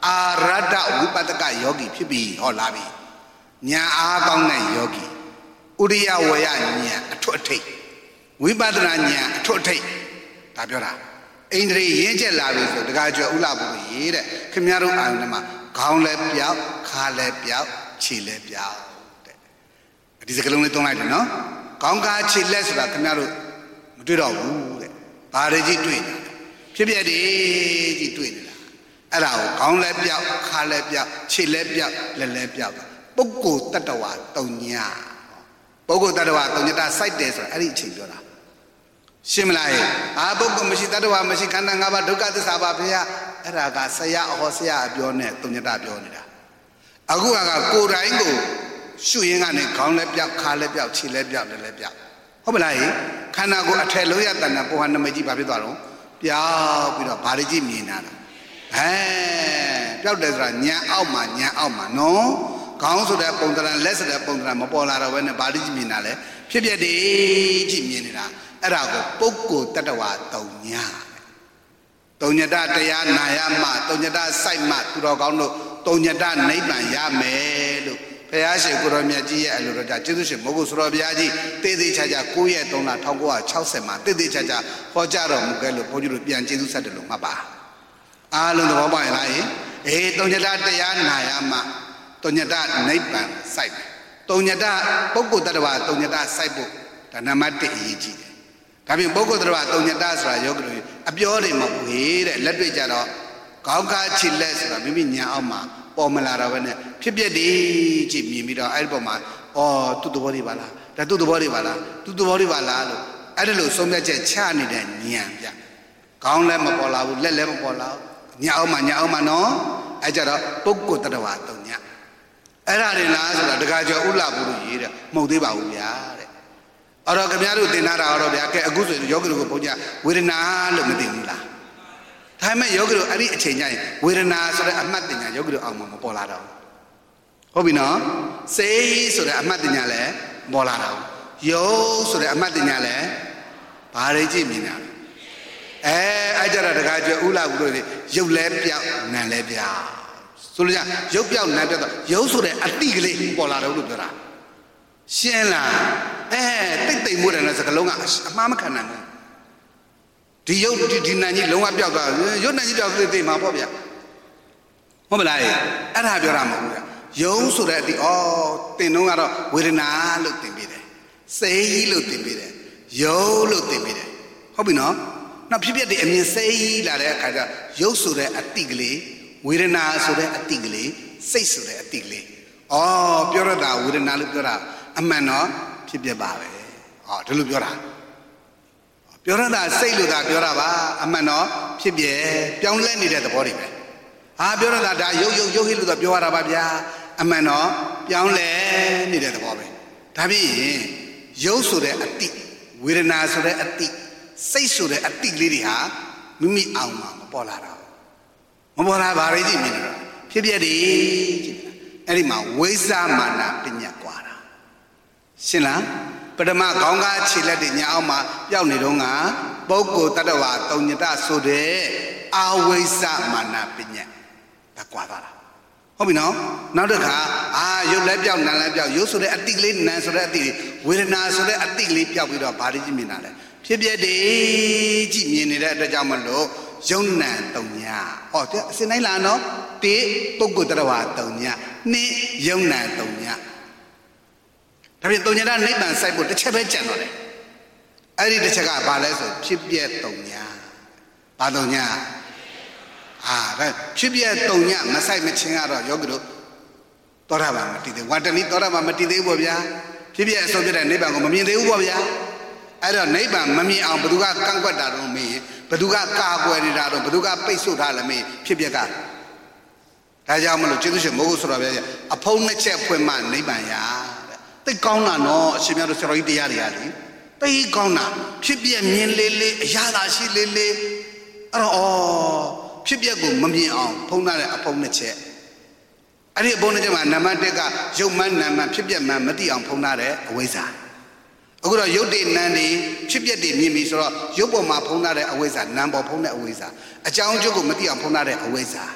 [SPEAKER 1] အာရတဝိပဿကယောဂီဖြစ်ပြီဟောလာပြီဉာဏ်အားကောင်းတဲ့ယောဂီဥရိယဝေယဉာဏ်အထွတ်အထိပ်ဝိပဿနာဉာဏ်အထွတ်အထိပ်ဒါပြောတာဣန္ဒြေရင်းချက်လာပြီဆိုတခါကျော်ဥလာဘူးရေတဲ့ခင်ဗျားတို့အာရုံထဲမှာခေါင်းလည်းပြောက်ခါလည်းပြောက်ခြေလည်းပြောက်တဲ့ဒီစကလုံးလေးသုံးလိုက်တယ်နော်ခေါင်းကားခြေလက်ဆိုတာခင်ဗျားတို့မတွေ့တော့ဘူးတဲ့ဘာတွေကြီးတွေ့နေဖြစ်ပြတယ်ကြီးတွေ့နေတာအဲ့ဒါကိုခေါင်းလည်းပြောက်ခါလည်းပြောက်ခြေလည်းပြောက်လက်လည်းပြောက်ပုဂ္ဂိုလ်တ attva တုံညာပုဂ္ဂိုလ်တ attva တုံညတာစိုက်တယ်ဆိုတာအဲ့ဒီအချိန်ပြောတာရှင်းမလားအာပုဂ္ဂိုလ်မရှိတ attva မရှိခန္ဓာ၅ပါးဒုက္ခသစ္စာပါဘုရားအဲ့ဒါကဆရာအဟောဆရာအပြောနဲ့တုံညတာပြောနေတာအခုကကိုယ်တိုင်းကိုရှုရင်းကနေခေါင်းလည်းပြောက်ခါလည်းပြောက်ခြေလည်းပြောက်လက်လည်းပြောက်ဟုတ်မလားခန္ဓာကိုယ်အထက်လုံးရတဏ္ဍပေါ်ဟာနမိတ်ကြီးဘာဖြစ်သွားတော့ပြောက်ပြီးတော့ဘာတွေကြည့်မြင်တာလဲအဲပြောက်တယ်ဆိုတာညံအောက်မှာညံအောက်မှာနော်ခေါင်းဆိုတဲ့ပုံသဏ္ဍာန်လက်ဆိုတဲ့ပုံသဏ္ဍာန်မပေါ်လာတော့ဘဲနဲ့ဘာတွေကြည့်မြင်တာလဲဖြစ်ဖြစ်တည်းကြည့်မြင်နေတာအဲ့ဒါကိုပုဂ္ဂိုလ်တ attva တုံညာတုံညတတရားနာရမှတုံညတစိုက်မှသူတော်ကောင်းတို့တုံညတနိဗ္ဗာန်ရမယ်လို့ဘုရားရှင်ကိုရောမြတ်ကြီးရဲ့အလိုတော်ကြကျေးဇူးရှင်မဟုတ်ဘူးဆိုတော်ဘုရားကြီးတေးသေးချာချာ၉ရက်၃လ၁၉၆၀မှာတေးသေးချာချာဟောကြားတော်မူခဲ့လို့ဘုန်းကြီးတို့ပြန်ကျေးဇူးဆက်တယ်လို့မှတ်ပါအားလုံးသဘောပေါက်ရင်လားအေးတုံညတတရားနာရမှတုံညတနိဗ္ဗာန်စိုက်တုံညတပုဂ္ဂိုလ်တ attva တုံညတစိုက်ဖို့ဒါနံပါတ်၁အရေးကြီးတယ်ဒါပြင်ပုဂ္ဂိုလ်တ attva တုံညတဆိုတာယောဂီတို့အပြောတွေမဟုတ်ဘူးတဲ့လက်တွေ့ကြတော့ခေါင်းကားခြေလက်ဆိုတာမိမိညာအောက်မှာပေါ်မလာတော့ဘဲနဲ့ဖြစ်ဖြစ်တည်းကြည့်မြင်ပြီးတော့အဲ့ဒီပုံမှာအော်သူ့သဘောတွေပါလားဒါသူ့သဘောတွေပါလားသူ့သဘောတွေပါလားလို့အဲ့ဒါလို့ဆုံးဖြတ်ချက်ချနေတဲ့ဉာဏ်ပြခေါင်းလည်းမပေါ်လာဘူးလက်လည်းမပေါ်လာဘူးညာအောက်မှာညာအောက်မှာနော်အဲ့ကြတော့ပုဂ္ဂိုလ်တ attva တုံညာအဲ့ဒါတွေလားဆိုတာတခါကျော်ဥလာဘူးလို့ရေးတယ်မဟုတ်သေးပါဘူးဗျာတဲ့အဲ့တော့ခင်ဗျားတို့သင်ထားတာတော့ဗျာကဲအခုဆိုယောဂီတို့ကိုဘုန်းကြီးဝေဒနာလို့မသိဘူးလားဒါပေမဲ့ယောဂီတို့အဲ့ဒီအချိန်ကျရင်ဝေဒနာဆိုတဲ့အမှတ်တင်ညာယောဂီတို့အောင်မှာမပေါ်လာတော့ဟုတ်ပြီနော်စိတ်ဆိုတဲ့အမှတ်တင်ညာလည်းပေါ်လာတော့ယုတ်ဆိုတဲ့အမှတ်တင်ညာလည်းဘာတွေကြည့်မြင်တာအဲအဲ့ကြတော့တခါကျော်ဥလာဘူးလို့ရုပ်လဲပြောက်နာလဲပြောက်ဆိုလို့ရုပ်ပြောက်နာပြောက်တော့ရုပ်ဆိုတဲ့အတိကလေးပေါ်လာတော့လို့ပြောတာရှင်းလားအဲတိတ်တိတ်မို့တယ်နော်စကလုံးကအမှားမခံနိုင်ဘူးဒီရုပ်ဒီဒီနံကြီးလုံးဝပြောက်သွားရုပ်နံကြီးပြောက်သိသိမှာပေါ့ဗျဟုတ်မလားအဲ့ဒါပြောတာမဟုတ်ဘူးဗျရုပ်ဆိုတဲ့အတိဩတင်တော့ကတော့ဝေဒနာလို့တင်ပြီးတယ်စိတ်လို့တင်ပြီးတယ်ရုပ်လို့တင်ပြီးတယ်ဟုတ်ပြီနော်နောက်ဖြစ်ဖြစ်ဒီအမြင်စိတ်လာတဲ့အခါကျရုပ်ဆိုတဲ့အတိကလေးဝေဒနာဆိုတဲ့အတိကလေးစိတ်ဆိုတဲ့အတိကလေးဩပြောရတာဝေဒနာလို့ပြောတာအမှန်တော့ဖြစ်ဖြစ်ပါပဲဟောဒီလိုပြောတာပြောရတာစိတ်လို့သာပြောတာပါအမှန်တော့ဖြစ်ပြပြောင်းလဲနေတဲ့သဘောတွေပဲဟာပြောရတာဒါရုပ်ရုပ်ရုပ်ဟိလို့သာပြောရတာပါဗျာအမှန်တော့ပြောင်းလဲနေတဲ့သဘောပဲဒါဖြင့်ရုပ်ဆိုတဲ့အတိဝေဒနာဆိုတဲ့အတိစိတ်ဆိုတဲ့အတိလေးတွေဟာမိမိအောင်မှာမပေါ်လာတာမပေါ်လာဘာတွေကြည့်မြင်တော့ဖြစ်ပြတယ်ကြည့်အဲ့ဒီမှာဝိဇ္ဇာမာနပညာကွာတာရှင်းလားပထမခေါင်းကားခြေလက်တွေညာအောက်မှာပျောက်နေတော့ကပုဂ္ဂိုလ်တ attva တုံညတဆိုတဲ့အာဝိဇ္ဇမာနပညာဒါကွာသွားတာဟုတ်ပြီနော်နောက်တစ်ခါအာရုပ်လည်းပျောက်နာလည်းပျောက်ရုပ်ဆိုတဲ့အတိကလေးနာဆိုတဲ့အတိဝေဒနာဆိုတဲ့အတိကလေးပျောက်ပြီးတော့ဘာတွေကြည့်မြင်တာလဲဖြစ်ပြတယ်ကြည့်မြင်နေတဲ့အတွက်ကြောင့်မလို့ယုံနံတုံညာဟောအစင်တိုင်းလာနော်တိပုဂ္ဂိုလ်တ attva တုံညာနှစ်ယုံနံတုံညာဒါဖြင့်တုံညာတနိဗ္ဗာန်စိုက်ဖို့တစ်ချက်ပဲကြံတော့တယ်အဲ့ဒီတစ်ချက်ကဘာလဲဆိုဖြစ်ပြတုံညာဘာတုံညာအာဒါဖြစ်ပြတုံညာမဆိုင်မချင်းကတော့ယောဂီတို့သောတာပန်မတည်သေးဝါတဏိသောတာပန်မတည်သေးဘူးပေါ့ဗျာဖြစ်ပြအဆုံးပြတဲ့နိဗ္ဗာန်ကိုမမြင်သေးဘူးပေါ့ဗျာအဲ့တော့နိဗ္ဗာန်မမြင်အောင်ဘယ်သူကကန့်ကွက်တာတော့မေးဘယ်သူကကာကွယ်နေတာတော့ဘယ်သူကပိတ်ဆို့ထားလဲမေးဖြစ်ပြကဒါကြောင့်မလို့ကျေးဇူးရှင်မိုးဆိုတော့ဗျာအဖုံးနှစ်ချက်ဖွင့်မှနိဗ္ဗာန်ရတဲ့တိတ်ကောင်းတာနော်အရှင်မြတ်တို့ဆရာတော်ကြီးတရားတွေကလေတိတ်ကောင်းတာဖြစ်ပြမြင်လေးလေးအရာသာရှိလေးလေးအဲ့တော့ဩဖြစ်ပြကိုမမြင်အောင်ဖုံးထားတဲ့အဖုံးနှစ်ချက်အဲ့ဒီအဖုံးနှစ်ချက်မှာနံပါတ်တစ်ကရုပ်မှန်နာမှန်ဖြစ်ပြမှန်မသိအောင်ဖုံးထားတဲ့အဝိဇ္ဇာအခုတော့ရုပ်တည်နံတွေဖြစ်ပြတွေမြင်ပြီဆိုတော့ရုပ်ပေါ်မှာဖုံးထားတဲ့အဝိဇ္ဇာနံပေါ်ဖုံးတဲ့အဝိဇ္ဇာအကြောင်းအကျိုးကိုမသိအောင်ဖုံးထားတဲ့အဝိဇ္ဇာ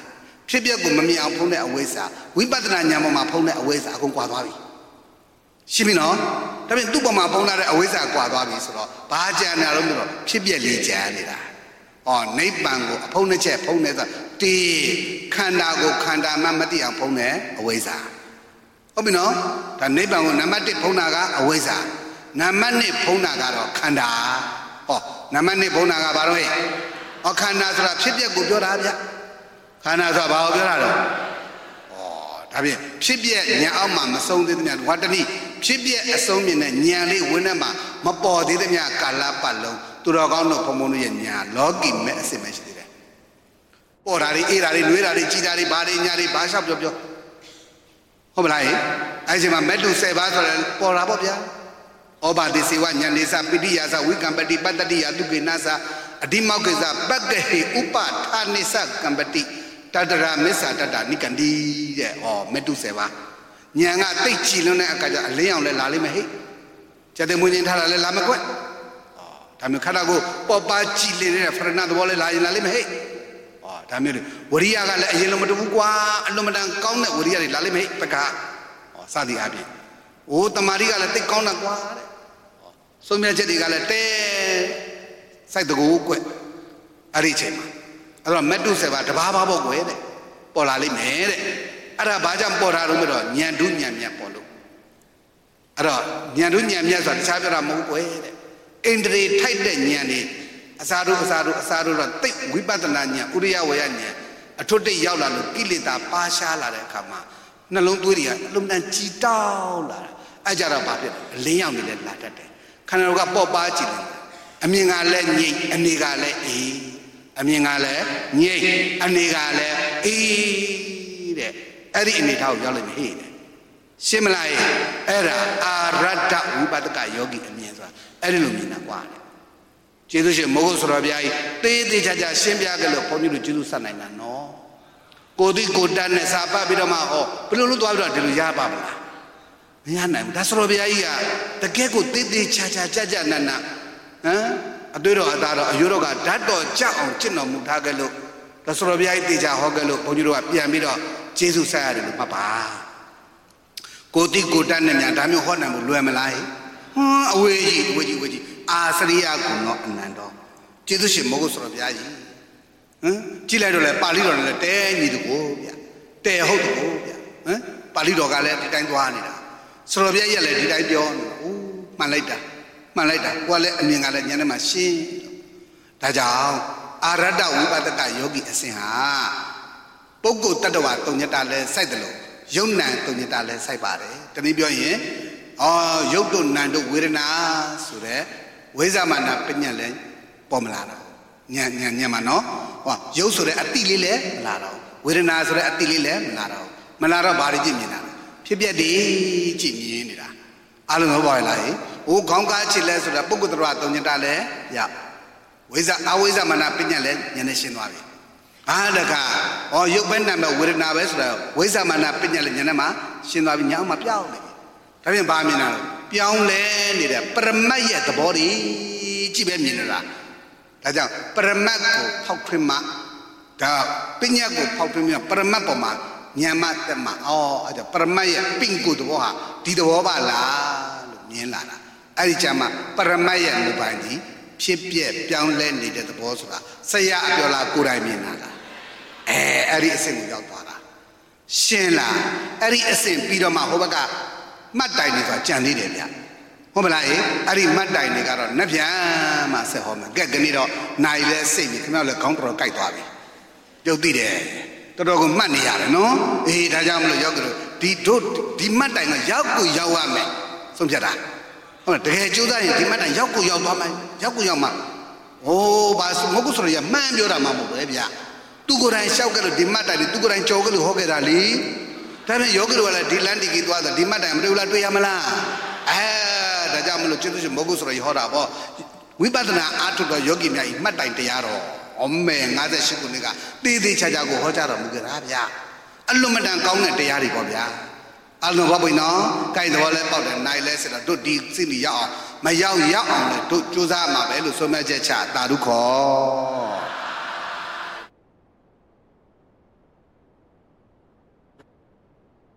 [SPEAKER 1] ဖြစ်ပျက်ကိုမမြင်အောင်ဖုံးတဲ့အဝိဇ္ဇာဝိပဿနာဉာဏ်ပေါ်မှာဖုံးတဲ့အဝိဇ္ဇာအကုန်ကွာသွားပြီရှင်းပြီနော်ဒါပြင်သူ့ပေါ်မှာဖုံးလာတဲ့အဝိဇ္ဇာကွာသွားပြီဆိုတော့ဘာကြံနေလို့မလို့ဖြစ်ပျက်လေးကြံနေတာဩနိဗ္ဗာန်ကိုအဖုံးတစ်ချက်ဖုံးနေဆိုတေခန္ဓာကိုခန္ဓာမှမသိအောင်ဖုံးတဲ့အဝိဇ္ဇာဟုတ်ပြီနော်ဒါနိဗ္ဗာန်ကိုနံပါတ်တစ်ဖုံးတာကအဝိဇ္ဇာနံပါတ်နှစ်ဖုံးတာကတော့ခန္ဓာဟောနံပါတ်နှစ်ဖုံးတာကဘာလို့လဲဩခန္ဓာဆိုတာဖြစ်ပျက်ကိုပြောတာဗျခန္ဓာဆိုတာဘာကိုပြောတာလဲဩဒါဖြင့်ဖြစ်ပျက်ဉာဏ်အောက်မှာမဆုံးသေးသမျှဝတ္တနိဖြစ်ပျက်အဆုံးမြင်တဲ့ဉာဏ်လေးဝိနည်းမှာမပေါ်သေးသမျှကာလပတ်လုံးသူတော်ကောင်းတို့ဘုံဘုံတို့ရဲ့ဉာဏ်လောကီမဲ့အစစ်မဲ့ရှိသေးတယ်ပေါ်တာတွေအေးတာတွေနှွေးတာတွေကြည်တာတွေဘာတွေညာတွေဘာလျှောက်ပြောပြောဟုတ်မလားဟဲ့အဲ့ဒီမှာမက်တုဆယ်ပါးဆိုတယ်ပေါ်တာပေါ့ဗျာဩဘာတိစေဝဉာဏ်နေစာပိဋိယာစာဝိကံပတိပတ္တိယတုကေနစာအဓိမောက္ကိစပက္ကဟိဥပထာနိစ္စကံပတိတတရာမစ္ဆာတတနိကန္တိတဲ့ဩမက်တုဆယ်ပါးဉာဏ်ကတိတ်ကြည်လွန်းတဲ့အခါကျအလင်းအောင်လဲလာလိမ့်မယ်ဟဲ့ကျတဲ့မွေးရင်ထားတာလဲလာမကွက်ဒါမျိုးခန္ဓာကိုပေါ်ပါကြည်နေတဲ့ဖရဏသဘောလဲလာရင်လာလိမ့်မယ်ဟဲ့ဩဒါမျိုးဝရိယကလည်းအရင်လိုမတူဘူးကွာအလွန်မတန်ကောင်းတဲ့ဝရိယတွေလာလိမ့်မယ်ဟဲ့ပကဩစသည်အပြင်အိုးတမာရီကလည်းတိတ်ကောင်းတာကွာတဲ့ဆုံးမြတ်ချက်တွေကလည်းတဲစိုက်တကူကွအဲ့ဒီအချိန်မှာအဲ့တော့မက်တုဆယ်ပါတဘာဘာပေါ့ကွယ်တဲ့ပေါ်လာလိမ့်မယ်တဲ့အဲ့ဒါဘာကြောင့်ပေါ်တာလို့မတော့ညံတုညံမြတ်ပေါ်လို့အဲ့တော့ညံတုညံမြတ်ဆိုတာတခြားပြောတာမဟုတ်ကွယ်တဲ့ဣန္ဒြေထိုက်တဲ့ဉာဏ်นี่အစာတို့အစာတို့အစာတို့တော့တိတ်ဝိပဿနာဉာဏ်ဥရိယဝေယဉာဏ်အထွတ်တိတ်ရောက်လာလို့ကိလေသာပါရှားလာတဲ့အခါမှာနှလုံးသွေးတွေကအလုံးတန်ကြည်တောင်းလာတာအဲ့ကြတော့ဘာဖြစ်လဲအလင်းရောက်နေလဲလာတတ်တယ်ခန္ဓာကပေါ့ပါကြည့်တယ်အမြင်ကလည်းငြိမ့်အနေကလည်းအေးအမြင်ကလည်းငြိမ့်အနေကလည်းအေးတဲ့အဲ့ဒီအနေထားကိုရောက်လိုက်ပြီဟဲ့တဲ့ရှင်းမလားအဲ့ဒါအာရတ္တဝိပဿကယောဂီအမြင်ဆိုတာအဲ့ဒီလိုမြင်တာကွာတဲ့ကျေးဇူးရှင်မိုးကုတ်ဆိုတော်ဘုရားကြီးတေးသေးချာချာရှင်းပြကြလို့ဘုန်းကြီးတို့ကျေးဇူးဆက်နိုင်တာနော်ကိုတိကိုတတ်နဲ့စာပတ်ပြီးတော့မှဟောဘယ်လိုလုပ်သွားပြီးတော့ဒီလိုရပါမလားမရနိုင်ဘူးဒါဆိုတော်ဘုရားကြီးကတကယ်ကိုတေးသေးချာချာကြကြနနဟမ်အတွေ့တော်အသားတော်အယုတော်ကဓာတ်တော်ကြောက်အောင်ကျင့်တော်မူထားကြလို့ဒါဆိုတော်ဘုရားကြီးတေချာဟောကြလို့ဘုန်းကြီးတို့ကပြန်ပြီးတော့ကျေးဇူးဆက်ရတယ်လို့မှတ်ပါကိုတိကိုတတ်နဲ့များဒါမျိုးဟောနိုင်မှုလွယ်မလားဟင်အဝေးကြီးအဝေးကြီးအဝေးကြီးအာစရိယကုံတော်အနန္တောကျေးဇူးရှင်မိုးကုတ်ဆိုတော်ဘုရားကြီးဟမ်ကြည့်လိုက်တော့လေပါဠိတော်နဲ့တဲညီတကိုဗျတဲဟုတ်တကိုဗျဟမ်ပါဠိတော်ကလည်းဒီတိုင်းသွားနေတာဆိုတော်ဘုရားကြီးကလည်းဒီတိုင်းပြောနေတာအိုးမှန်လိုက်တာမှန်လိုက်တာကိုကလည်းအမြင်ကလည်းဉာဏ်ထဲမှာရှင်းဒါကြောင့်အာရတ္တဝိပဿကယောဂီအစဉ်ဟာပုဂ္ဂိုလ်တ attva တုံညတလည်းစိုက်တယ်လို့ယုံနံတုံညတလည်းစိုက်ပါတယ်တနည်းပြောရင်အော်ယုတ်တို့နံတို့ဝေဒနာဆိုတဲ့ဝိဇ္ဇာမနာပညာလည်းပေါ်မလာတော့ညံညံညံမှာနော်ဟောယုတ်ဆိုတဲ့အတိလေးလည်းမလာတော့ဝေဒနာဆိုတဲ့အတိလေးလည်းမလာတော့မလာတော့ဘာတွေကြည့်မြင်တာဖြစ်ပျက်တွေကြည့်မြင်နေတာအလုံးစုံပါလားဟိုခေါင်းကားချစ်လဲဆိုတာပုဂ္ဂိုလ်တော်တုံညတလည်းရဝိဇ္ဇာအဝိဇ္ဇာမနာပညာလည်းဉာဏ်နဲ့ရှင်းသွားပြီအားတကဟောယုတ်ပဲနာမဲ့ဝေဒနာပဲဆိုတာဝိဇ္ဇာမနာပညာလည်းဉာဏ်နဲ့မှရှင်းသွားပြီညာမှာပြောင်းနေပြီဒါပြင်ဘာမြင်တာလဲပြောင်းလဲနေတဲ့ပရမတ်ရဲ့သဘောတွေကြည့်ပဲမြင်နေတာဒါကြောင့်ပရမတ်ကိုဖောက်ထွင်းမှဒါပညာကိုဖောက်ထွင်းမြပရမတ်ပေါ်မှာဉာဏ်မှတက်မှအော်အဲ့ဒါပရမတ်ရဲ့ပင့်ကိုသဘောဟာဒီသဘောပါလားလို့မြင်လာတာအဲ့ဒီကြမှာပရမတ်ရဲ့မူပိုင်ဒီဖြစ်ပြက်ပြောင်းလဲနေတဲ့သဘောဆိုတာဆရာအပြောလားကိုယ်တိုင်မြင်လာတာအဲအဲ့ဒီအဆင့်ကိုရောက်သွားတာရှင်းလားအဲ့ဒီအဆင့်ပြီးတော့မှဟိုဘက်ကမှတ်တိုင်တွေဆိုတာကြံသေးတယ်ဗျဟုတ်မလားအေးအဲ့ဒီမှတ်တိုင်တွေကတော့နှက်ပြန်မှဆက်ဟောမယ်ကဲကနေ့တော့နိုင်လဲစိတ်ပြီခင်ဗျားလည်းခေါင်းတော်ကိုက်သွားပြီပြုတ်သိတယ်တော်တော်ကိုမှတ်နေရတယ်နော်အေးဒါကြောင့်မလို့ရောက်ကြလို့ဒီတို့ဒီမှတ်တိုင်ကရောက်ကိုရောက်ရမယ်ဆုံးဖြတ်တာဟုတ်လားတကယ်ကြိုးစားရင်ဒီမှတ်တိုင်ရောက်ကိုရောက်သွားမယ်ရောက်ကိုရောက်မှာဟိုးဘာမဟုတ်ဘူးဆိုတော့ရမှန်းပြောတာမှမဟုတ်ပဲဗျသူကိုယ်တိုင်လျှောက်ကြလို့ဒီမှတ်တိုင်သူကိုယ်တိုင်ကြော်ကြလို့ဟောခဲ့တာလေဒါပေမဲ့ယောဂီတို့ကလည်းဒီလန်တီကြီးသွားတာဒီမှတ်တိုင်မတွေ့ဘူးလားတွေ့ရမလားအဲဒါကြောင့်မလို့ကျေးဇူးရှင်မဟုတ်ဘူးဆိုတော့ဟောတာပေါ့ဝိပဿနာအားထုတ်တော့ယောဂီများကြီးမှတ်တိုင်တရားတော်အမေ၅၈ခုနှစ်ကတေးသေးချာချာကိုဟောကြားတော်မူကြတာဗျာအလွန်မတန်ကောင်းတဲ့တရားတွေပေါ့ဗျာအလုံးဘာပွင့်နော်ကြိုက်တော်လဲပေါက်တယ်နိုင်လဲဆိုတော့တို့ဒီစိတ်ကြီးရောက်အောင်မရောက်ရောက်အောင်လဲတို့ကြိုးစားမှာပဲလို့ဆိုမှချက်ချတာဓုခေါ်